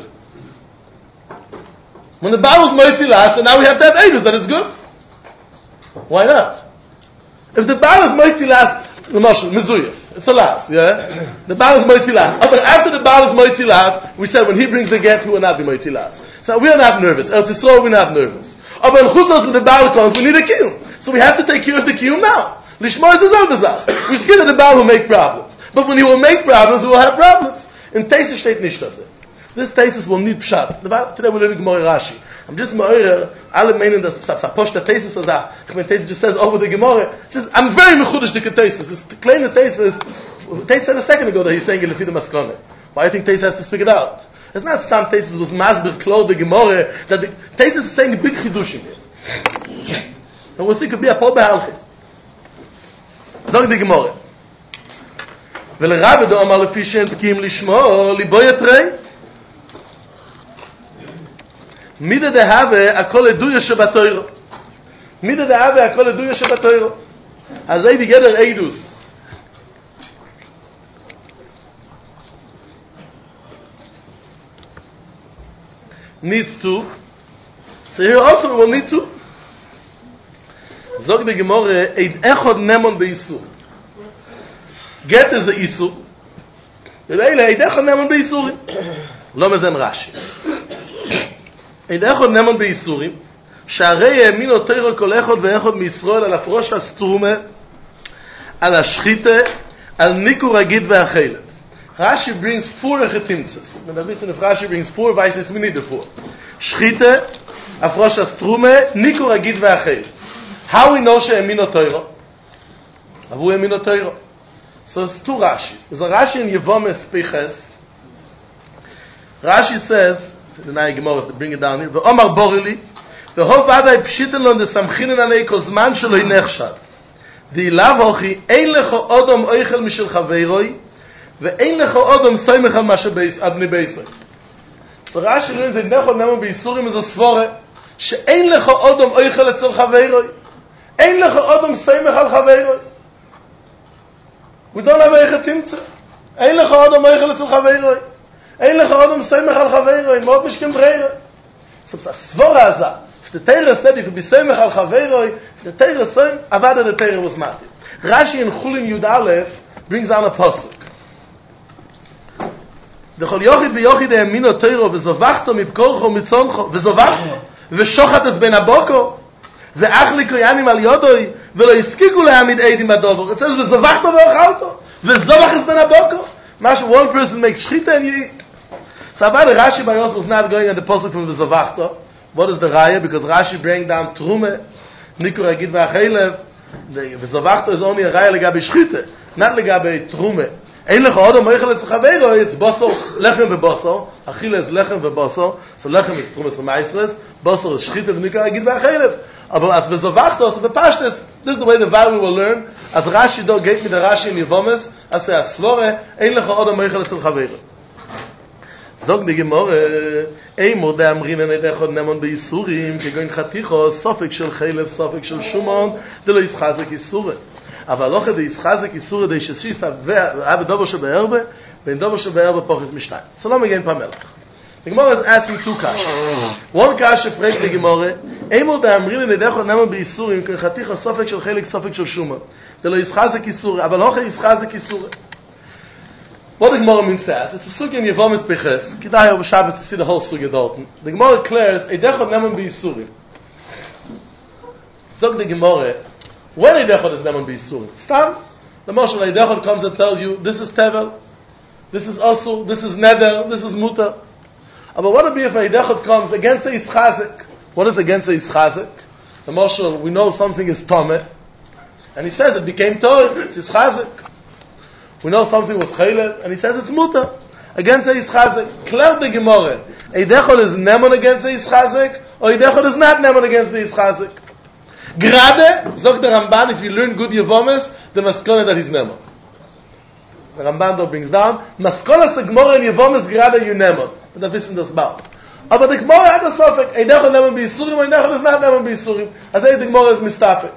When the Baal was moitzi last, and now we have to have edus that it's good. Why not? If the Baal is moitzi last, L'moshel, mezuyef. It's a las, yeah? The Baal is moitzi las. But after the Baal is moitzi las, we said when he brings the get, he will not be moitzi las. So we are not nervous. Eretz Yisrael, we're not nervous. But when Chutzos, when the Baal comes, we need a kiyum. So we have to take care of the kiyum now. Lishma is the Zalbazach. We're scared of the Baal will make problems. But when he will make problems, we will have problems. In Tesis steht nicht das. This Tesis will need pshat. Today we're learning Gemara Rashi. I'm just ma'orer, alle meinen, dass Poshta Tesis is a, I mean, Tesis just says over the Gemara. It says, I'm very mechudish to Tesis. This kleine Tesis, Tesis said a second ago that he's saying in Lefida Maskone. Why do you think Tesis has to speak it out? It's not Stam Tesis was Masber Klo the Gemara, that the Tesis is saying big chidushim here. And we'll see, it could be a Paul Behalchi. Zog the Gemara. ולרבי דו אמר לפי שאין פקים לשמו, ליבו יתרי. מידה דהווה הכל עדויה שבתוירו. מידה דהווה הכל עדויה שבתוירו. אז זה בגדר אידוס. needs to. So here also we will need to. Zog de Gemore, eid echod nemon beisur. Get is the isur. Leila, eid echod nemon beisurim. Lo mezen Rashi. Eid echod nemon beisurim. שהרי האמין אותו כל אחד ואחד מישראל על הפרוש הסתרומה, על השחיתה, על ניקור הגיד והחילת. Rashi brings four echetimtzes. When the Rashi brings four vices, we need the four. Shchite, afrosh astrume, nikur agid ve'achel. How we know she'emino toiro? Avu emino toiro. So it's two Rashi. There's a Rashi in Yevomes Piches. Rashi says, the Nai Gemara, bring it down here, ve'omar borili, ve'hov vadai pshiten lon de samchinen anei kol zman shelo hinechshad. Di'lav hochi, ein lecho odom oichel mishel chaveiroi, ואין לך אודם סיימך על מה שבני בישראל. So Rashi learns that Nechod Nemon Beisurim is a svore שאין לך אודם אויכל אצל חברוי. אין לך אודם סיימך על חברוי. We don't have איך תמצא. אין לך אודם אויכל אצל חברוי. אין לך אודם סיימך על חברוי. מאוד משכן ברירה. So the svore הזה, if the Torah said if you be סיימך על חברוי, the Torah said, avada the Torah was matir. Rashi in Chulin Yud Aleph brings down a pasuk. וכל יוחד ביוחד האמינו תוירו וזובחתו מבקורכו מצונכו וזובחתו ושוחט את בן הבוקו ואחליקו ינים על יודוי ולא הסכיקו להעמיד עדים בדובר. It says וזובחתו ואוכלתו וזובח את בן הבוקו. משהו, one person makes shchita and you eat. So about the Rashi Bayos was not going on the posuk from וזובחתו. What is the raya? Because Rashi bring down trume nikur agid v'achelev. וזובחתו is only a raya legabe shchita, not legabe trume. אין לך עוד המויכל אצל חברו, it's בוסר, לחם ובוסר, אכילה is לחם ובוסר, so לחם is תרומס ומייסרס, בוסר is שחיתה וניקה אגיד והחילב. אבל אז בזובחתו, so בפשטס, this is the way the value will learn, אז רש"י דו גייט מי דרש"י in יבומס, אז זה הסבורה, אין לך עוד המויכל אצל חברו. זוג דגמור, אימור דאמרינן את אחד נמון בייסורים, כגון חתיכו, סופק של חילב, סופק של שומון, דלו ישחזק ייסורים. אבל לא כדי ישחזק איסור די ששיס אב דובר שבהרבה בין דובר שבהרבה פוחס משתיים. So לא מגיעים פעם מלך. The Gemara is asking two kasha. One kasha fragt the Gemara, אמור דאמרין לדרך נאמן באיסורים כחתיך סופק של חלק סופק של שומה. זה לא ישחזק איסור, אבל לא כדי ישחזק איסור. What the Gemara means to ask, it's a sugi in Yevomis Beches, כדאי over Shabbos to see the whole sugi Dalton. The Gemara declares, edech naaman באיסורים. Zog the Gemara, when Eidechot is Neman B'Yisurim? Stam. The Moshe Eidechot comes and tells you, this is Tevel, this is Osul, this is Neder, this is Muta. But what would be if Eidechot comes against a Yischazik? What is against a Yischazik? The Moshe, we know something is Tomeh, and he says it became Torah, it's Yischazik. We know something was Chaylev, and he says it's Muta. Against a Yischazik. Clear the Gemara. Eidechot is Neman against a Yischazik, or Eidechot is not Neman against the Yischazik. Gerade, sagt der Ramban, if you learn good Yevomes, the Maskona that he's Nemon. The Ramban though brings down, Maskona se Gmora in Yevomes, gerade you Nemon. Und da wissen das Baal. Aber the Gmora hat das Sofek, Eidechot Nemon B'Yisurim, Eidechot is not Nemon B'Yisurim. Also the Gmora is Mistafek.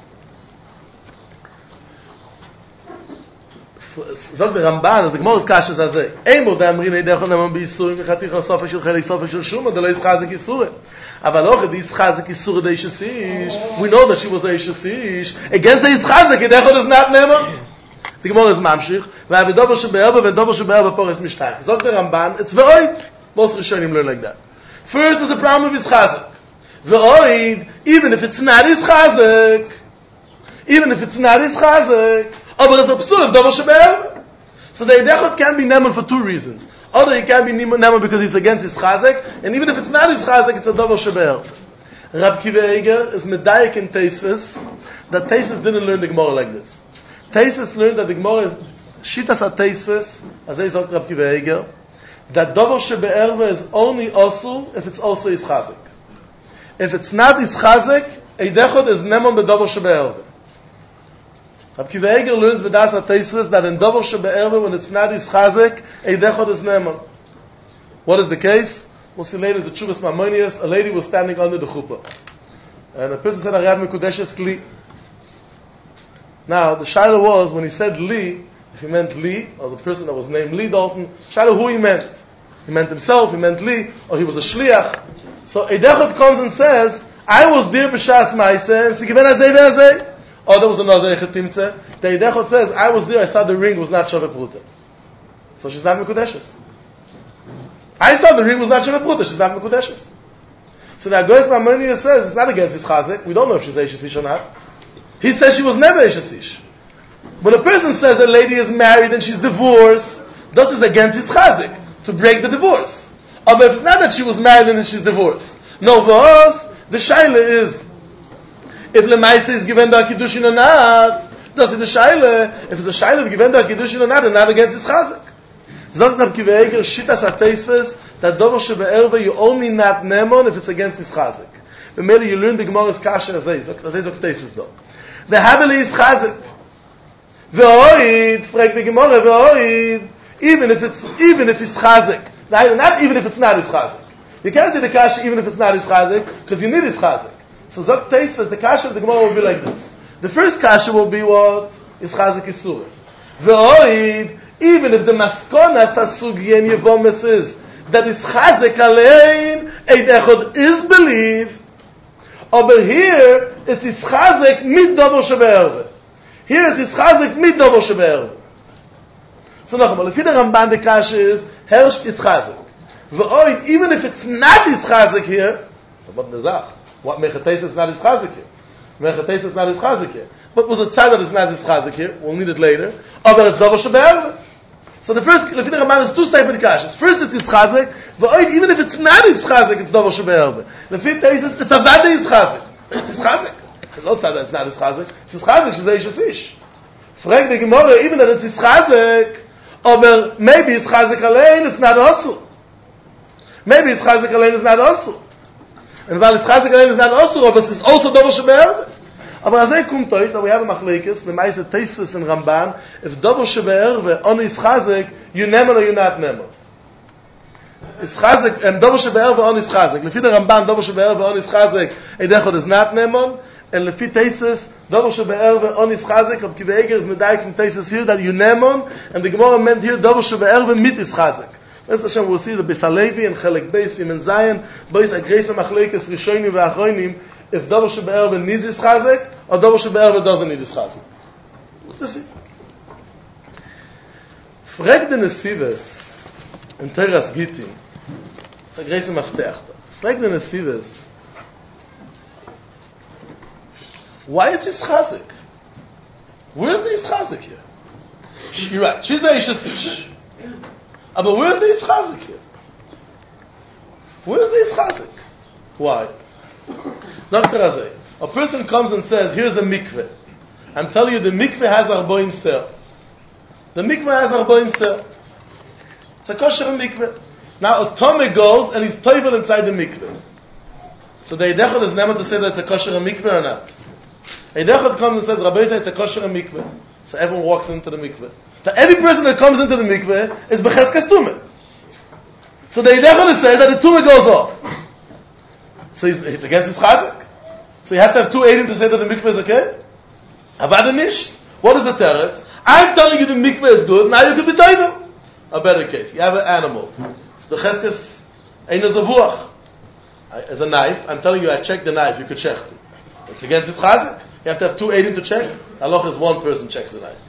Sagt der Ramban, as the Gmora is Kasha Zazeh, Eimur da Amrin Eidechot Nemon B'Yisurim, V'chatich HaSofek shel Chelik Sofek shel Shuma, da lo Yischazik Yisurim. אבל לא כדי ישחזק איסור די שסיש, we know that she was a שסיש, against the ישחזק, Eidechot is not Neman. The Gemara is Mamshich. V'avidover shebe'erba v'avidover shebe'erba pores mishtayim. Zog the Ramban, it's ve'oid. Most Rishonim learn like that. First is the problem of his chazak. Ve'oid, even if it's not his chazak, even if it's not his chazak, aber it's a psul of dover shebe'erba. So the Eidechot can be neman for two reasons. Either he can be neman because it's against his chazak, and even if it's not his chazak, it's a dover shebe'erba. Rab Kiva Eiger is medayik in Teisves, that Teisves didn't learn the Gemara like this. Teisves learned that the Gemara is Shitas HaTeisves, as they say Rab Kiva Eiger, that Dover Shebe'erva is only Osu if it's also his Chazak. If it's not his Chazak, Eidechot is Nemon beDover Shebe'erva. Rab Kiva Eiger learns B'das HaTeisves that in Dover Shebe'erva, when it's not his Chazak, Eidechot is Nemon. What is the case? We'll see later, the Chuvas Maimonides, a lady was standing under the chuppah. And a person said, Arav Mekudeshes Li. Now, the Shiloh was, when he said Li, if he meant Li, or the person that was named Li Dalton, Shiloh who he meant. He meant himself, he meant Li, or he was a Shliach. So Eidechot comes and says, I was there b'shas Maaseh, and Sigiven Azeh ve'Azeh. Or there was another Echetimtze. The Eidechot says, I was there, I saw the ring was not Shaveh Pruta. So she's not Mekudeshes. I thought the ring was not Shaveh Pruta, she's not Mekudeshes. So now Goyes Maimonides says it's not against his chazak. We don't know if she's Eishes Ish or not. He says she was never Eishes Ish. When a person says a lady is married and she's divorced, this is against his chazak, to break the divorce. But if it's not that she was married and she's divorced. No, for us, the shaila is, if Lemaise is given the Kiddushin or not, das is the shaila. If it's a shaila of given the Kiddushin or not, and not against his chazak. Zogt Rab Kiva Eiger, Shitas HaTeisves, that Dover Shebe'erva, you only not Nemon if it's against his Chazak. But maybe you learn the Gemara's Kasha as they, as they Zogt Teisves though. The Haveli is Chazak. Ve'oid, frag the Gemara, ve'oid, even if it's, even if it's Chazak. Now, not even if it's not his Chazak. You can't say the Kasha even if it's not his Chazak, because you need his Chazak. So Zogt Teisves, the Kasha of the Gemara will be like this. The first Kasha will be what? Is Chazak Yisur. Ve'oid, even if the maskonas hasugyen yevomes is that is chazek alein, Eidechot is believed, but here it's is chazek mit dover shebe'erva. Here it's is chazek mit dover shebe'erva. So noch einmal, if the Ramban the kasha is herrscht is chazek. Ve'oid, even if it's not is chazek here, so what the zach? What mechateis is not is chazek here? Mechateis is not is chazek here. But was it said that it's not is chazek here? We'll need it later. But it's dover shebe'erva. So the first, Lefi the Ramban is two types of kashas. First it's Yitzchazek, but even if it's not Yitzchazek, it's Dover Shebe'erba. Lefi Teisves, it's Avada Yitzchazek. It's Yitzchazek. It's not said that it's not Yitzchazek. It's Yitzchazek, she's Eishes Ish. Frag the Gemara, even that it's Yitzchazek, or maybe Yitzchazek Alein, it's not Osu. Maybe Yitzchazek Alein is not Osu. And while Yitzchazek Alein is not Osu, but it's also Dover Shebe'erba. Aber as I kommt euch, that we have a machlekes, the Maise Teisves in Ramban, if Dover Shebe'erva on is chazek, you nemer or you not nemer. Is chazek, and Dover Shebe'erva on is chazek. Lefi the Ramban, Dover Shebe'erva on is chazek, Eidechot is not nemer, and Lefi Teisves, Dover Shebe'erva on is chazek, Rab Kiva Eiger is medayik from Teisves here, that you nemer, and the Gemara meant here, Dover Shebe'erva mit is chazek. That's Hashem, we'll see the Besalevi and Chelek Beis, Yemen Zayin, Beis Agreisa machlekes, Rishonim ve'achronim, if Dover Shebe'erva needs his chazek, or Dover Shebe'erva doesn't need his chazek. Let's see. Frag the Nesives in Teras Gittin. It's a great Maftech. Frag the Nesives. Why is his chazek? Where's the his chazek here? You're right. She's a Eishes Ish. But where's the his chazek here? Where's the his chazek? Why? A person comes and says, here's a mikveh. I'm telling you, the mikveh has arboim ser. The mikveh has arboim ser. It's a kosher mikveh. Now, a Tomei goes and he's toivel inside the mikveh. So the Eidechot is never to say that it's a kosher mikveh or not. Eidechot comes and says, Rabbi says it's a kosher mikveh. So everyone walks into the mikveh. Now, every person that comes into the mikveh is becheskas tumeh. So the Eidechot says that the tumeh goes off. So he's, it's against his chazak. So you have to have two eidim to say that the mikveh is okay? Avada nish. What is the teretz? I'm telling you the mikveh is good, now you can be toivel. A better case. You have an animal. It's becheskas ein zavuach. As a knife, I'm telling you, I checked the knife, you could check it. It's against his chazak. You have to have two eidim to check. Allah is one person checks the knife.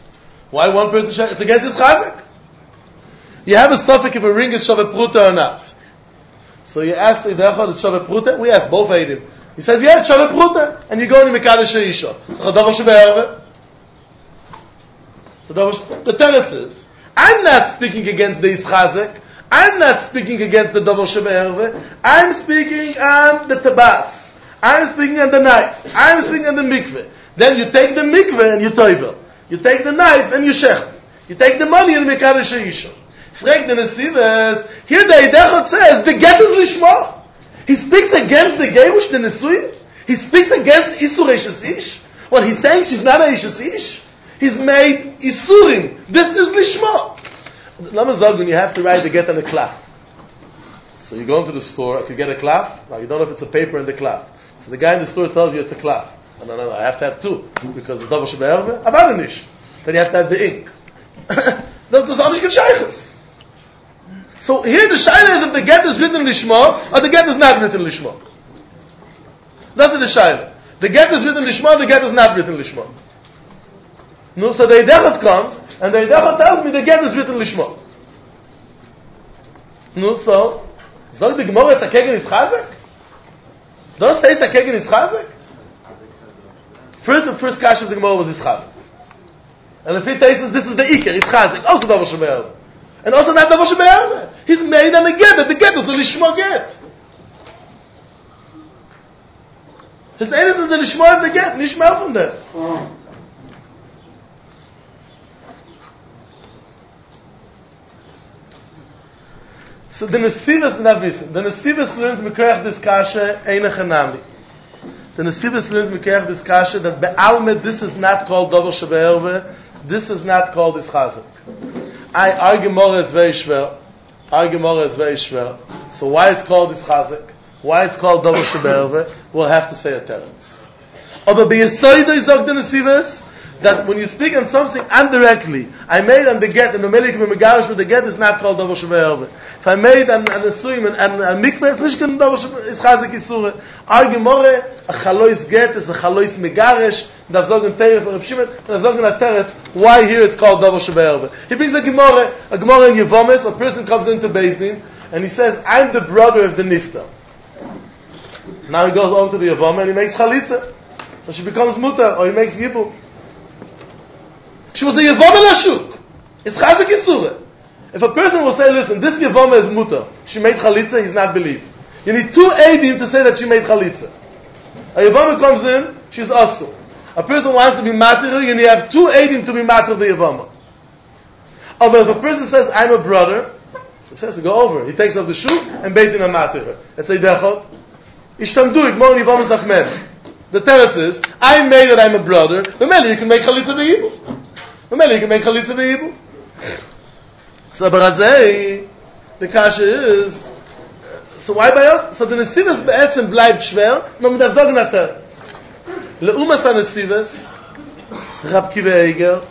Why one person shayach? It's against his chazak. You have a suffix if a ring is shavet pruta or not. So you ask if Echad is shavet pruta. We ask both Eidim. He says, yeah, it's shavet pruta. And you go in Mekadosh Sheisha. It's a davar shebe'erve. It's a davar. The teretz is, I'm not speaking against the Ischazek. I'm not speaking against the davar shebe'erve. I'm speaking on the tabas. I'm speaking on the knife. I'm speaking on the mikveh. Then you take the mikveh and you toivel. You take the knife and you shech. You take the money and Mekadosh Sheisha. Frag the Nesivas. Here the Eidechot says the get is lishma. He speaks against the Gerush, the Nesui. He speaks against Isur Eishes Ish. What he's saying, she's not a Eishes Ish. He's made Isurim. This is lishma. Lama Zog, when you have to write the get on the cloth. So you go into the store, if you get a cloth, now you don't know if it's a paper in the cloth. So the guy in the store tells you it's a cloth. No, no, no, I have to have two. Because it's Davar Shebe'erve, Avadanish. Then you have to have the ink. There's all these good shaykhs. So here the shaila is if the get is written lishma or the get is not written lishma. That's the shaila. The get is written lishma, the get is not written lishma. No, so the Eidechot comes and the Eidechot tells me the get is written lishma. No, so Zog the Gemara it's a kegen is chazek? Does it say a kegen is chazek? First, the first kash of the Gemara was is chazek. And if it says this is the Iker, it's chazek. Also davar shebe'erve. And also not davar shebe'erve. He's made on the get. The get is the lishma get. His aim is the lishma of the get. Nishma from there. So the Nesivas Navis. The Nesivas learns Mekoyach this kasha Eine Chanami. The Nesivas learns Mekoyach this kasha that Be'almed this is not called davar shebe'erve. This is not called Ischazek. I argue more is very schwer. Argue more is very schwer. So why it's called Ischazek? Why it's called davar shebe'erve? We'll have to say a teretz. Aber beyesoida izog the Nesivas that when you speak on something indirectly, I made on the get and the melik megarish, but the get is not called davar shebe'erve. If I made an an suim and an mikveh, it's not called davar Ischazek isure. Argue more a chalois get is a chalois megarish. Das sagen Teref or Shimon, das sagen a Teref, why here it's called davar shebe'erve. He brings a Gemara, a Gemara in Yevomes, a person comes into Beis Din, and he says, I'm the brother of the Nifta. Now he goes over to the Yevome and he makes Chalitza. So she becomes Mutter, or he makes Yibum. She was a Yevome Lashuk. It's Chazak Yisure. If a person will say, listen, this Yevome is Mutter, she made Chalitza, he's not believed. You need two Eidim to say that she made Chalitza. A Yevome comes in, she's Asu. A person wants to be matir, and you have two Eidim to be matir the Yevama. Oh, but if a person says, I'm a brother, so he says to go over. He takes off the shoe and based in a matir. It's a dechot. Ishtamdu, igmor Yevamas nachmen. The teretz is, I made that I'm a brother, but maybe you can make chalitza be'ibu. But maybe you can make chalitza be'ibu. So, Barazei, the kasha is, so why by us? So the Nesivas be'etzem bleibt schwer, no mit der Sorgen hat er. Leumas HaNesivas, Rab Kiva Eiger,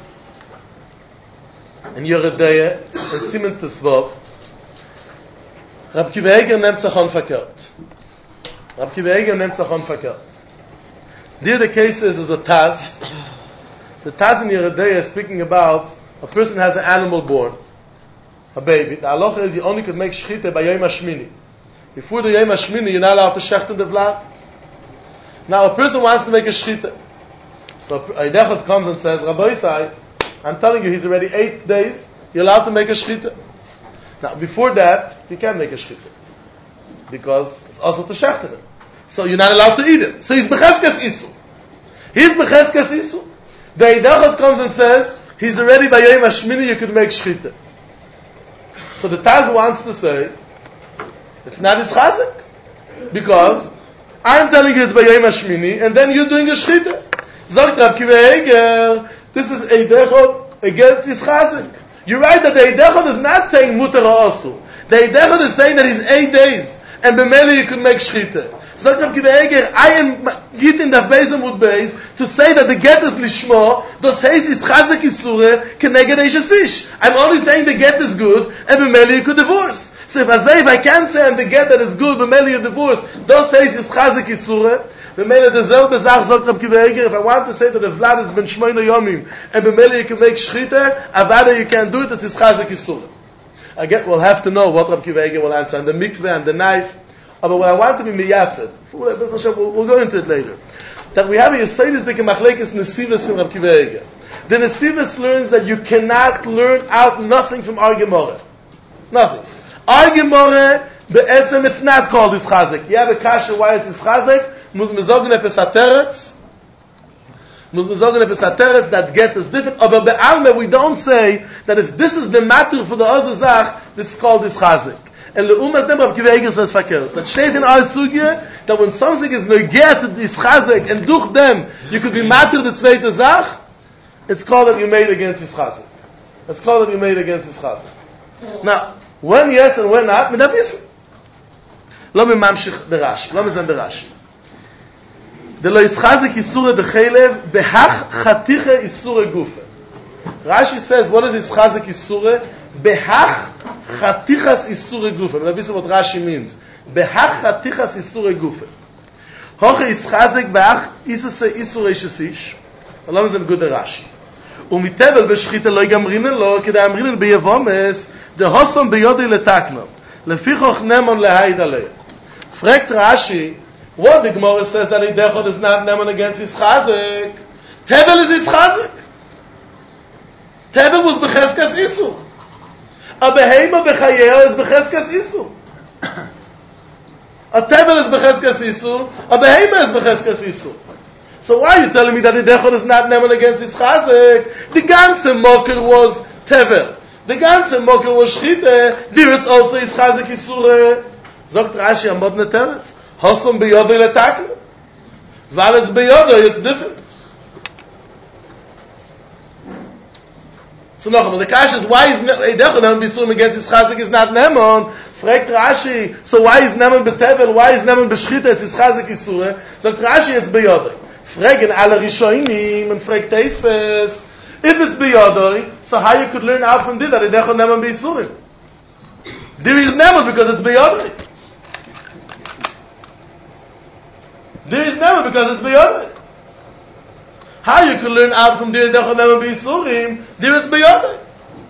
and Yeredeya, and Simon Tesvov, Rab Kiva Eiger nehmt sich verkehrt. Rab Kiva Eiger nehmt sich verkehrt. There the case is, is a Taz. The Taz in Yeredeya is speaking about a person has an animal born, a baby. The halacha is you only could make shchita by Yom HaShmini. Before the Yom HaShmini, you're not allowed to shechten the vlad. Now a person wants to make a shchita. So a Eidechot comes and says, Rabbi Isai, I'm telling you, he's already eight days, you're allowed to make a shchita. Now before that, you can't make a shchita. Because it's also to shechten him. So you're not allowed to eat it. So he's becheskas isu. He's becheskas isu. The Eidechot comes and says, he's already by Yom HaShmini, you could make shchita. So the Taz wants to say, it's not his chazak. Because I'm telling you it's by Yom HaShmini, and then you're doing a shchita. Zog Rab Kiva Eiger, this is Eidechot against his chazak. You're right that the Eidechot is not saying mutar or asu. The Eidechot is saying that he's eight days, and b'meli you can make shchita. Zog Rab Kiva Eiger, I am getting the Beis Amud Beis to say that the get is lishmo, das heißt is chazak isure, keneged eishes ish. I'm only saying the get is good, and b'meli you could divorce. So if I say, if I can't say I'm the get that is good, b'meli you divorce, das heißt is chazak isure, Bemele derselbe Sach sagt Rab Kiva Eger, if I want to say that the Vlad has been Shmoyno Yomim, and Bemele you can make Shchita, Avada you can do it, it's Chazak Yisur. Again, we'll have to know what Rab Kiva Eger will answer, and the mikveh and the knife. But what I want to be miyased, we'll, we'll go into it later, that we have a Yisayis Dike Machlekes Nesivas in Rab Kiva Eger. The Nesivas learns that you cannot learn out nothing from Ar Gemara. Nothing. Ar Gemara, be'etzem, it's not called Ischazek. You have a kasha why it's Ischazek, Muz mezogen epes hateretz, Muz mezogen epes hateretz, that get is different. But be'alme, we don't say that if this is the matter for the Ozazach, this is called Ischazek. And leumas dem Rab Kiva Eger says fakir. That steht in our sugya, that when something is neget to Ischazek, and durch them, you could be matter the zweite Zach, it's called that you made against Ischazek. It's called that you made against Ischazek. Now, when yes and when not, mit abis. Lo me mamshich the Rashi. Lo me zem the Rashi. The lo Ischazek isure bechelev, behach chatiche isure gufe. Rashi says, what is Ischazek isure? Behach chatichas isure gufe. Mit abis what Rashi means. Behach chatichas isure gufe. Hoche Ischazek behach isuse isure shesish. Lo me zem good the Rashi. ומתבל בשחיתה לא יגמרינן לו, כדי אמרינן ביבומס, דהוסום ביודי לתקנו, לפיכוך נמון להיד עליה. Fragt Rashi, what the Gemara says that Idechot is not Nemon against Ischazek. Tevel is Ischazek. Tevel was Becheskas Isur. A Behema Bechayeo is Becheskas Isur. A Tevel is Becheskas Isur. A Behema is Becheskas Isur. So why are you telling me that Idechot is not Nemon against Ischazek? The ganze Moker was Tevel. The ganze Moker was Shchite. There is also Ischazek Isur. Sagt Rashi am Bodne Teretz. Hosum beyodoi letakne. Weil it's beyodoi, it's different. So noch, but the Kash is, why is Idechot Nemon Bisurim against Ischazek is not Nemon? Fragt Rashi, so why is Nemon betevel, why is Nemon beschchite, it's Ischazek Isure? Sagt Rashi, it's beyodoi. Fragen alle Rishonim, and fragt Teisves, if it's beyodoi, so how you could learn out from this that Idechot Nemon Bisurim? There is Nemon because it's beyodoi. There is never because it's beyond. How you can learn out from there Idechot Nemon Bisurim? There is beyond.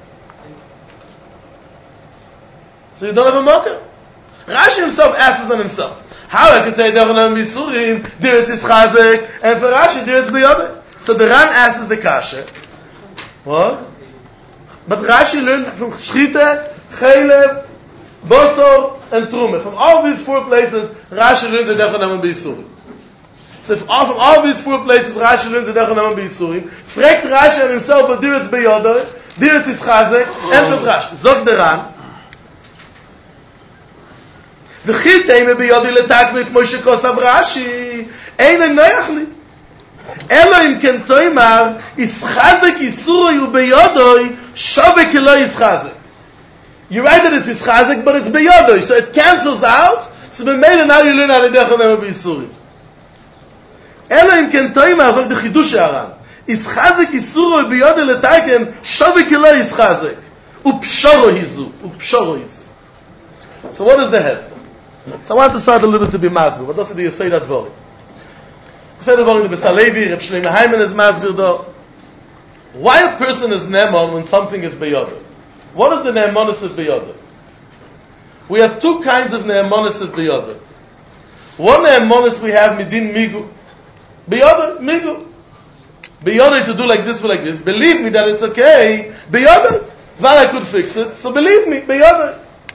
So you don't have a mocker. Rashi himself asks on himself, how I can say Idechot Nemon Bisurim? There is Ischazek, and for Rashi there is beyond. So the Ran asks the kasha. What? But Rashi learned from Shchita, Chelev, Bosor, and Truma. From all these four places, Rashi learns Idechot Nemon Bisurim. So if all, from all these four places Rashi learns Idechot Nemon Bisurim, fragt Rashi on himself, but there it's Beyodor, there it's Ischazek, and for Rashi. Zog the Ran. V'chitei me Beyodor letakme kmo shekosav Rashi, einen noyach li. Elo im ken toimar, Ischazek Isuroi u Beyodor, shove kelo Ischazek. You write that it's Ischazek, but it's Beyodor, so it cancels out, so b'meila now you learn how Idechot Nemon Bisurim. אלא אם כן תוימה, זאת בחידוש הר"ן. ישחזק איסורו ביודו לתייקן, שווה כלא ישחזק. ופשורו היזו. ופשורו היזו. So what is the hesed? So I want to start a little bit to be masbir. What does it you say that vori? You say that vori in the Besalevi, Reb Shlomo Hayman is masbir though. Why a person is nemon when something is beyodo? What is the neemonis of beyodo? We have two kinds of neemonis of beyodo. One neemonis we have midin migu. Beyodor, migu. Beyodor to do like this or like this. Believe me that it's okay. Beyodor. Well, I could fix it. So believe me, beyodor.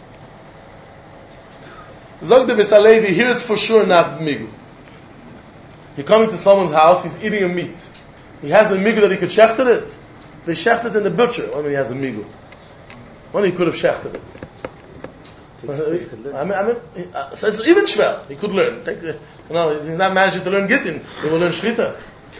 Zog the Besalevi, here it's for sure not migu. You're coming to someone's house, he's eating a meat. He has a migu that he could shechter it. They shechter it in the butcher when he has a migu. When he could have shechted it. I mean, I mean, uh, so it's even schwer. He could learn. Take the, you know, he's not managing to learn Gittin. He will learn Shchita.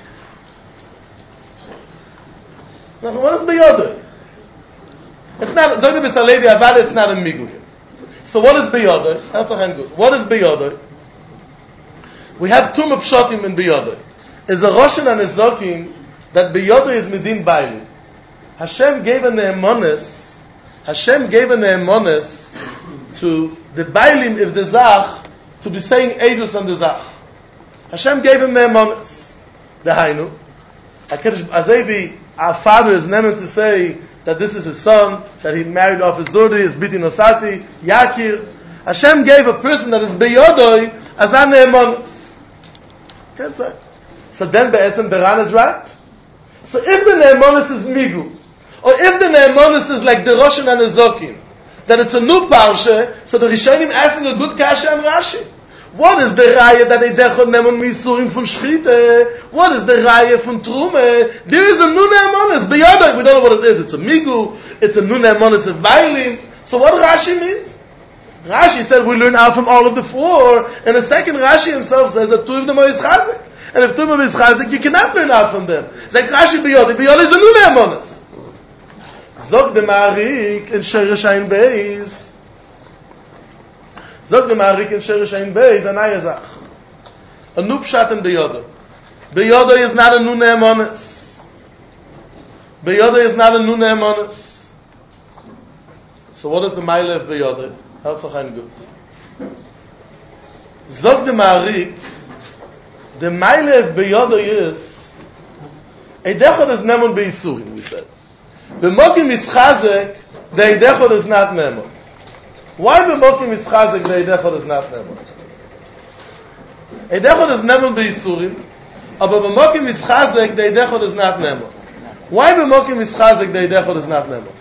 Now, what is Beyodor? It's not, Zog the Besalevi Avad, it's not a migu here. So what is Beyodor? That's a hand good. What is Beyodor? We have two mepshotim in Beyodor. Is a Roshan and a Zokim that Beyodor is Midin Bailim. Hashem gave a neemonis. Hashem gave a neemonis to the Bailim if the Zach to be saying Eidus on the Zach. Hashem gave him ne'emonis. Dehainu. Azevi, our father is never to say that this is his son, that he married off his daughter, his biti nosati, Yakir. Hashem gave a person that is beyodoi as a ne'emonis. Can't say. So then be'etzem the Ran is right. So if the ne'emonis is migu, or if the ne'emonis is like the Roshan and the Zokim, that it's a new parsha, so the Rishonim asking a good kasha and Rashi. What is the raya that they dechot nemon misurim from shchite? What is the raya from trume? There is a new ne'emonis beyond. We don't know what it is. It's a migu. It's a new ne'emonis of bailim. So what Rashi means? Rashi said we learn out from all of the four, and the second Rashi himself says that two of them are ischazik. And if two of them are ischazik, you cannot learn out from them. It's like Rashi beyond. Beyond is a new ne'emonis. Zog the Ma'arik in Sheresh Ein Beis. Zog the Ma'arik in Sheresh Ein Beis, Anaya Zach. A new pshat in Beyoda. Beyoda is not a new ne'emonis. Beyoda is not a new ne'emonis. So what is the Maile of Beyoda? Herzach ein gut. Zog the Ma'arik, the Maile of Beyoda is, Eidechot is nemon be'isurim, we said. B'mokim ischazek, the Eidechot is not nemon. Why b'mokim ischazek, the Eidechot is not nemon? Eidechot is nemon be'isurim, but b'mokim ischazek, the Eidechot is not nemon. Why b'mokim ischazek, the Eidechot is not nemon?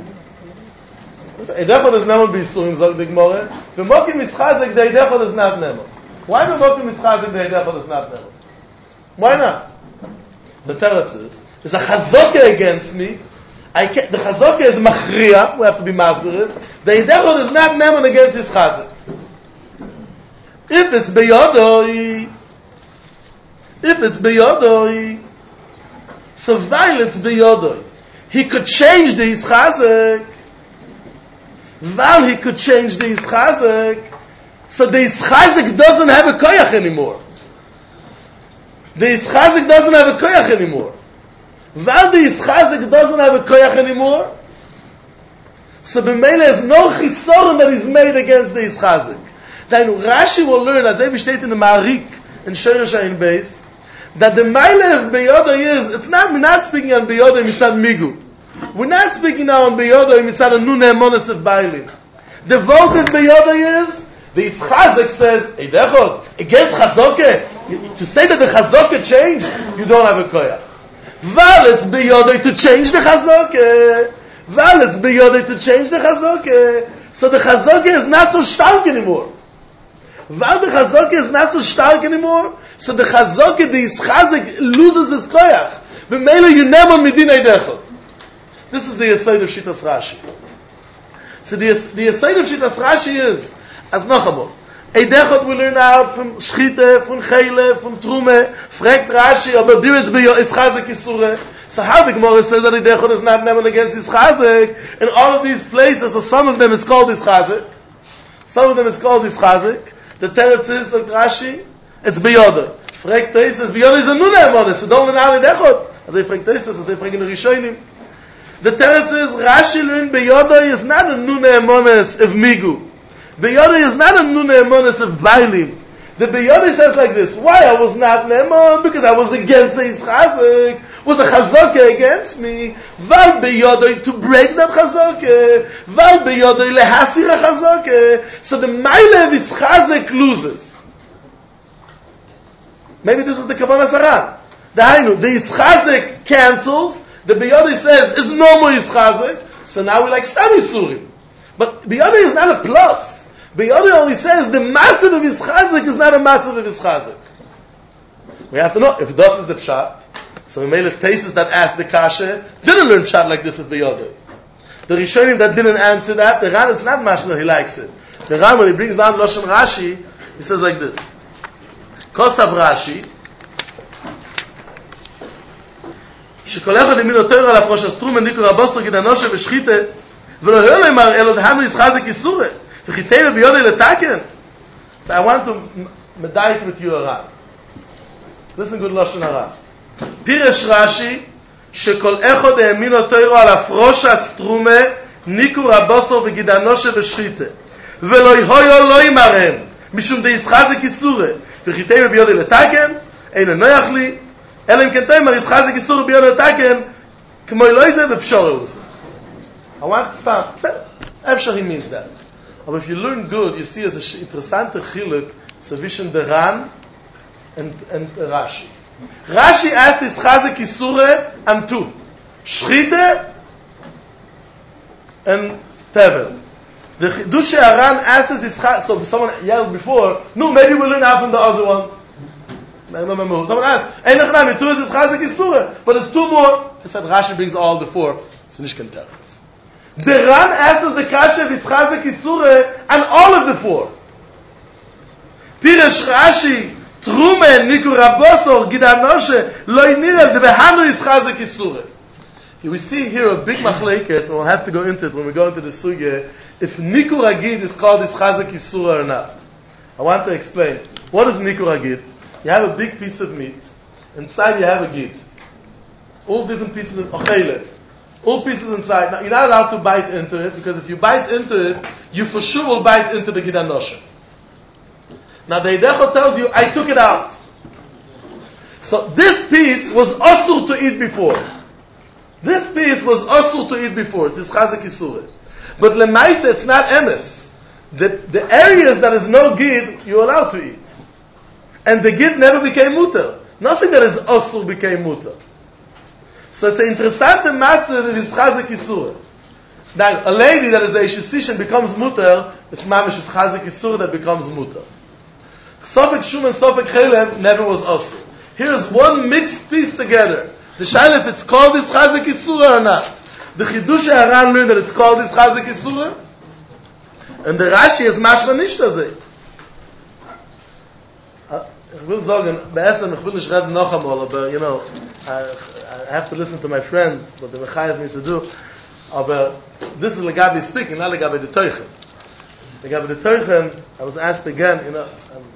Eidechot is nemon be'isurim, zog the Gemara. B'mokim ischazek, the Eidechot is not nemon. Why b'mokim ischazek, the Eidechot is not nemon? Why not? The teretz is, there's a chazokah against me. I can't, the chazokah is machriya, we have to be masberid. The Eidechot is not nemon against his chazak. If it's beyodoi, if it's beyodoi, so violence beyodoi. He could change the ischazek. While he could change the ischazek, so the ischazek doesn't have a koyach anymore. The ischazek doesn't have a koyach anymore. While the ischazek doesn't have a koyach anymore, so b'meila is no chisoron that is made against the ischazek. Then Rashi will learn, as Evi stated in the Ma'arik, in Sheresh Ein Beis, that the meila of Beyoda is, it's not, we're not speaking on Beyoda mitzad migu. We're not speaking now on Beyoda mitzad a nu ne'emonis of bailim. The vote of Beyoda is, the ischazek says, Eidechot, against chazokeh, to say that the chazokeh changed, you don't have a koyach. Val it's beyodai to change the chazokeh. Val it's beyodai to change the chazokeh. So the chazokeh is not so stark anymore. Val the chazokeh is not so stark anymore. So the chazokeh, the ischazek, loses his koyach. V'meila you never midin eidechot. This is the aside of Shitas Rashi. So the the aside of Shitas Rashi is as nachamot. Eidechot we learn out from Shchite, from Chele, from Trume, fragt Rashi, aber dir it's beyo ischazek isure. So how the Gemara says that Eidechot is not never against ischazek, in all of these places, so some of them it's called ischazek, some of them it's called ischazek, the teretz is of Rashi, it's beyoda. Fragt Teis is beyoda is a nu ne'emonis, so don't learn out Eidechot. As they fragt Teis, as they fragt in the Rishonim. The teretz is, Rashi learn beyoda is not a nu ne'emonis of migu. Beyoda is not a nu ne'emonis of bailim. The Beyoda says like this, why I was not ne'emon? Because I was against the ischazek. Was a chazokeh against me. Val Beyoda to break that chazokeh. Val Beyoda lehasir a chazokeh. So the maile of ischazek loses. Maybe this is the Kavanah Saran. The Hainu, the ischazek cancels. The Beyoda says, is no more ischazek. So now we like stam isurim. But Beyoda is not a plus. Beyoda only says the matzav of ischazek is not a matzav of ischazek. We have to know if this is the pshat. So the Melech Teisus that asked the kasha didn't learn pshat like this is Beyoda. The Rishonim that didn't answer that, the Ran is not mashna, he likes it. The Ran, when he brings down Loshen Rashi, he says like this: Kosav Rashi, שכל אחד ימין יותר על הפרוש הסטרום מניקו רבוסו גדנושה ושחיתה ולא הולו אמר אלו דהנו ישחזק איסורה וחיטה וביודה לתקן. So I want to medite with you around. Listen good Lashon Hara. פירש רש"י שכל אחד האמין אותו על הפרוש הסטרומה ניקו רבוסו וגדנושה ושחיתה ולא הויו לא ימרם משום די ישחזק איסורה וחיטי ביודי לתקן, אין נויח לי, אלא אם כן תאמר, יש חזק איסור ביודי לתקן, כמו לא זה ופשור זה. I want to stop. After he means that. But if you learn good, you see as an interesting chiluk zwischen der Ran and, and Rashi. Rashi asked his chazek isure and two. Shchite and tevel. The Chidush Aran asks his chazek, so someone yelled before, no, maybe we'll learn half from the other ones. I don't remember who. Someone asked, Ein Echnami, two is his chazek isure, but it's two more. I said, Rashi brings all the four, so Nish can tell us. The Ran answers the kasha with chazek isure and all of the four. Piresh Rashi, Trumen, Niku Rabosor, Gidanoshe, Loi Nirel, the Behanu is chazek isure. We see here a big machlekes, so we'll have to go into it when we go into the sugya, if Niku Ragid is called this chazek isure or not. I want to explain. What is Niku Ragid? You have a big piece of meat. Inside you have a gid. All different pieces of ochele. All pieces inside. Now, you're not allowed to bite into it, because if you bite into it, you for sure will bite into the gid anosha. Now, the Eidecho tells you, I took it out. So, this piece was asur to eat before. This piece was asur to eat before. It's chazek isure. But lemaisa, it's not emes. The, the areas that is no gid, you're allowed to eat. And the gid never became muter. Nothing that is asur became muter. So it's an interessante matzah in his chazek isure. Now, a lady that is a shesishan becomes muter, it's mamish is chazek isure that becomes muter. Sofek shum and sofek chelem never was asur. Here's one mixed piece together. The shaila if it's called this chazek isure or not. The Chidush Aran learned that it's called this chazek isure. And the Rashi is mashma nicht azay. Ich will sagen, beätzem, ich will nicht reden noch einmal, aber, you know, I, I have to listen to my friends, what they mechayev me to do. Aber this is Legabi speaking, not Legabi the Teuchen. Legabi the Teuchen, I was asked again, you know,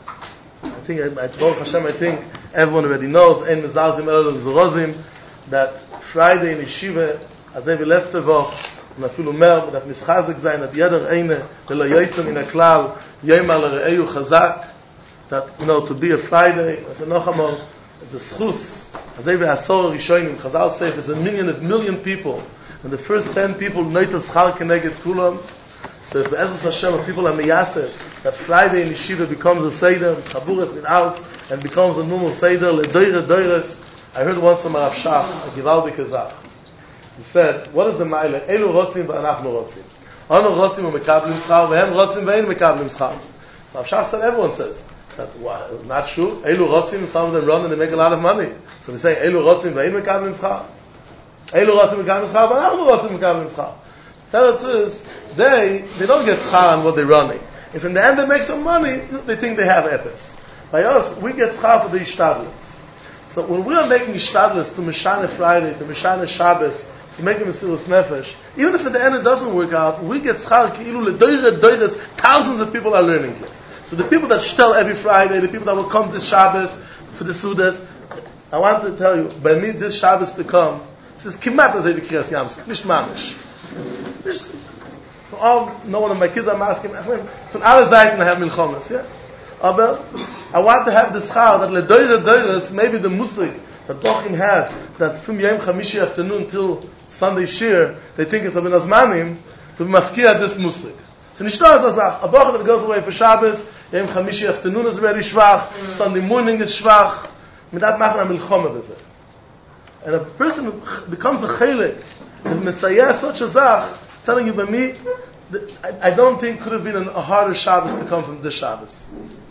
um, I think, I, Baruch Hashem, I think everyone already knows, Ein Mezalzim Elul Zorozim, that Friday in Yeshiva, Azay V'letzte Woch, und afilu mer, that Mischazek sein, that jeder eine, v'lo yoytzem in a klal, yoyma l're'eyu chazak, that, you know, to be a Friday, as a Nochamal, the schus, as they were Asor Rishonim, Chazal say, there's a million of million people, and the first ten people, Noitel Schal Keneged Kulam, so if Be'ezus Hashem, people are meyaseh, that Friday in Yeshiva becomes a Seder, Chaburas in out, and becomes a normal Seder, Ledoire Doires. I heard once from Rav Shach, a Givaldi Kazach. He said, what is the Meile? Elu Rotzim v'anachnu Rotzim. Anu Rotzim u'mekablim schar, v'hem Rotzim v'ein mekablim schar. So Rav Shach said, everyone says, that well, not true. Elu rotzim, some of them run and they make a lot of money. So we say elu rotzim ve'in mekablim schar. Elu rotzim mekablim schar, but anu rotzim mekablim schar. Tell us is they they don't get schar on what they're running. If in the end they make some money, they think they have epis. By us, we get schar for the ishtadlis. So when we are making ishtadlis to Mishane Friday, to Mishane Shabbos, to make a Mesilas Nefesh, even if at the end it doesn't work out, we get schar ki'ilu ledoire doires. Thousands of people are learning here. So the people that shtel every Friday, the people that will come this Shabbos for the Sudas, I want to tell you, by me this Shabbos to come, this is kimat as a Kriyas Yamsuf, nicht mamish. Nicht, for all, no one of my kids I'm asking, von alle Seiten I have milchomas, yeah? Aber I want to have this schar that ledoire doires, maybe the musik that Bochim have, that from Yom Chamishi afternoon till Sunday Shir, they think it's a ben azmanim, to be mafkia this musik. So nicht nur so sag, a Bochum that goes away for Shabbos, Yom Chamishi afternoon is very schwach, Sunday morning is schwach, mit that machen a milchome with it. And if a person becomes a chelik, if Messiah such a zach, telling you by me, I, I don't think could have been a harder Shabbos to come from this Shabbos.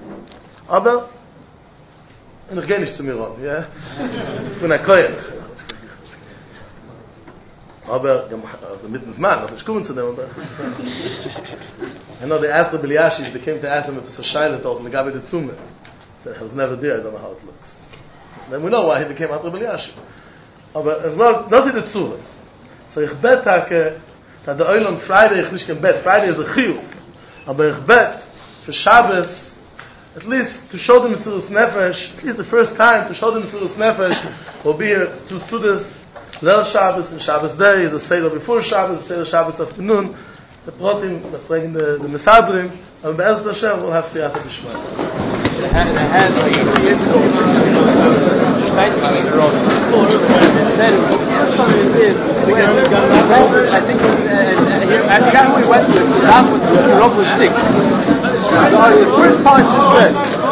Aber, und ich gehe nicht zu mir rum, ja? Ich bin ein Koyach. Aber, also mitten ins Mann, ich komme zu dem, oder? I know they asked the Biliashis, they came to ask him if it's a Shaila told him, the Gabi the Tumah. He said, I was never there, I don't know how it looks. Then we know why he became Atra Biliashi. Aber, es war, das ist die Zure. So ich bet, that the oil on Friday, ich nicht kein Bet, Friday is a chiyuv. Aber ich bet, for Shabbos, at least to show them Mesilas Nefesh, at least the first time to show them Mesilas Nefesh, we'll be here two Sudas, Leil Shabbos, and Shabbos day is a Seder before Shabbos, a Seder Shabbos afternoon, the Protim, the, the, the Mesadrim, and Be'ez Hashem will have Siyata B'Shmai. has like years ago. I think I forgot who he went with. That was Rob was sick. The first time since then.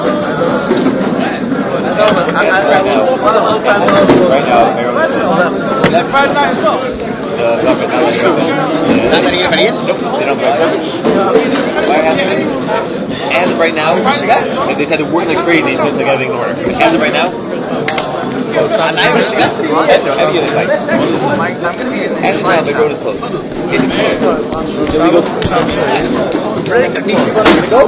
Right now, Friday night as well. Not going to get anybody in? Nope, they don't go. As of right now, they had to work like crazy to get everything in order. As of right now, as of now, the road is closed. It's closed. Then we go. Break. Go.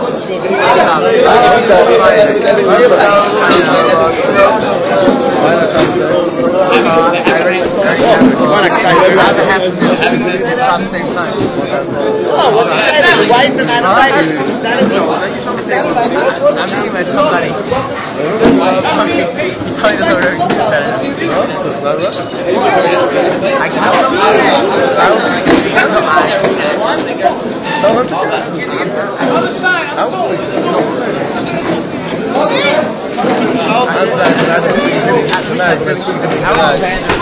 I'm thinking by somebody. He probably doesn't really understand it. I can help him. I can help him.